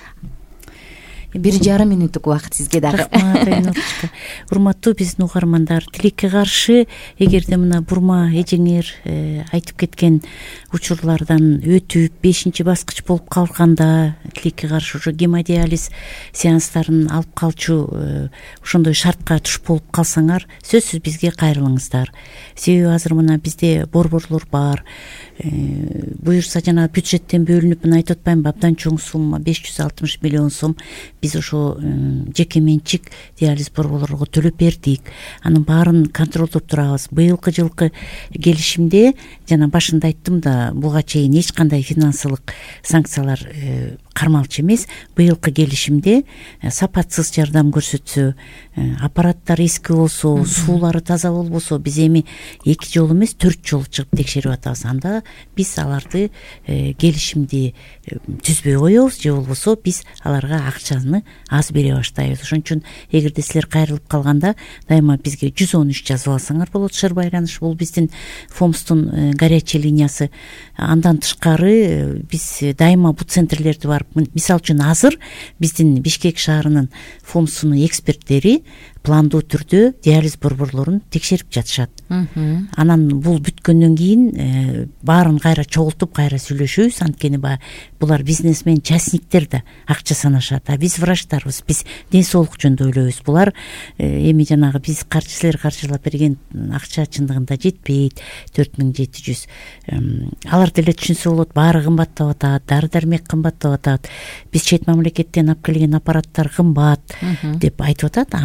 1,5 мүнөттүк убакыт сизге дагы. Рахмат. Урматтуу биздин угармандар, тилекке каршы эгерде мына бурма эжеңер айтып кеткен учурлардан өтүп 5-чи баскыч болуп калганда, тилекке каршы уже гемодиализ сеанстарын алып калчу ошондой шартка туш болуп калсаңар, сөзсүз бизге кайрылыңыздар. Себеби азыр мына бизде борборлор бар. Буюрса жана бюджеттен бөлүнүп, мына айтып атпаймынбы, абдан чоң сумма 560 миллион сом биз ошо жеке менчик диализ борборлорго төлөп бердик. Анын баарын контролдоп турабыз. Быйылкы жылкы келишимде жана башында айттым да, буга чейин эч кандай финансылык санкциялар кармалчу эмес. Быйылкы келишимде сапатсыз жардам көрсөтсө, аппараттар эски болсо, суулары таза болбосо, биз эми 2 жолу эмес 4 жолу чыгып текшерип атабыз. Анда биз аларды келишимди түзбөй коебуз, же болбосо биз аларга акчаны аз бере баштайбыз. Ошон үчүн эгерде силер кайрылып калганда дайыма бизге 113 жазып алсаңар болот. Шырбайраныш, бул биздин Фомстун горячий линиясы. Андан тышкары биз дайыма бул центрлерди барып, мисалы үчүн азыр биздин Бишкек шаарынын Фомстунун эксперттери пландуу түрдө диализ борборлорун текшерип жатышат. Анан бул бүткөндөн кийин баарын кайра чогултуп кайра сүйлөшөбүз. Анткени булар бизнесмен, частниктер да акча санашат. А биз врачтарбыз, биз ден соолук жөнүндө ойлойбуз. Булар эми жанагы биз силер каржылап берген акча чындыгында жетпейт, 4700. Алар деле түшүнсө болот, баары кымбаттап атат, дары-дармек кымбаттап атат. Биз чет мамлекеттен алып келген аппараттар кымбат деп айтып атат. Аны дагы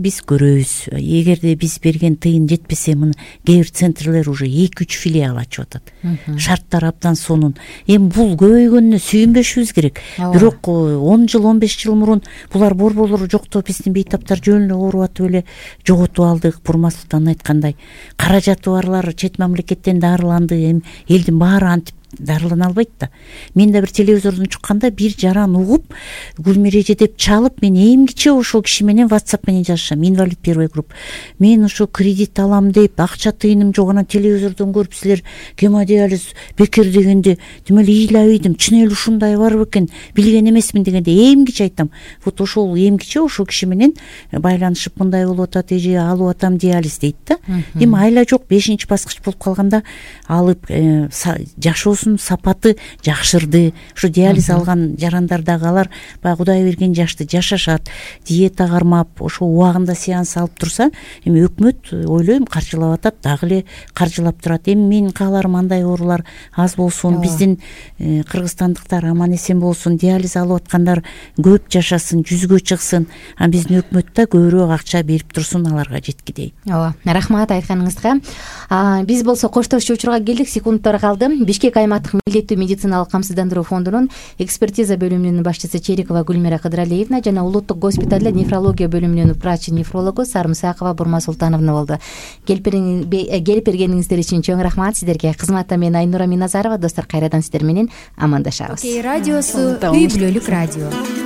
биз көрөбүз. Эгерде биз берген тыйын жетпесе, мына кээ бир центрлер уже 2-3 филиал ачып атат. Шарттар абдан сонун. Эми бул көбөйгөнүнө сүйүнбөшүбүз керек. Бирок 10 жыл 15 жыл мурун булар борборлор жоктоп биздин бейтаптар жөн эле ооруп атып эле жоготуп алдык. Бурмасултан айткандай, каражаты барлар чет мамлекеттен дарыланды. Эми элдин баары антип дарылана албайт да. Мен да бир телевизордон чыкканда бир жаран угуп, Гүлмиреже деп чалып, мен эмгиче ошол киши менен WhatsApp менен жазышам. Инвалид первый групп. Мен ошо кредит алам деп, акча тыйыным жок, анан телевизордон көрүп силер гемодиализ бекер дегенде, демеле ыйлабайдым. Чын эле ушундай бар бекен, билген эмесмин дегенде эмгиче айтам. Вот ошол эмгиче ошол киши менен байланышып, мындай болуп атат, эже алып атам диализ дейт да. Эми айла жок, 5-баскыч болуп калганда алып жашоосунун сапаты жакшырды. Ушу диализ алган жарандар дагы алар баягы Кудай берген жашты жашашат. Диета кармап, ошо убагында сеанс алып турса, эми өкмөт ойлойм каржылап атат, дагы эле каржылап турат. Эми менин кааларым андай оорулар аз болсун, биздин кыргызстандыктар аман эсен болсун, диализ алып аткандар көп жашасын, жүзгө чыксын. Биздин өкмөт да көбүрөөк акча берип турсун аларга жеткидей. Ооба, рахмат айтканыңызга. Биз болсо коштошчу учурга келдик, секундтар калды. Бишкек аймактык милдеттүү медициналык камсыздандыруу фондунун экспертиза бөлүмүнүн башчысы Черикова Гүлмира Кыдыралиевна жана улуттук госпиталда нефрология бөлүмүнүн врач-нефрологу Сарымсакова Бурмасултановна болду. Келип бергениңиздер үчүн чоң рахмат сиздерге. Кызматта мен Айнура Миназарова. Достор, кайрадан сиздер менен амандашабыз. Радиосу үй бүлөлүк радио.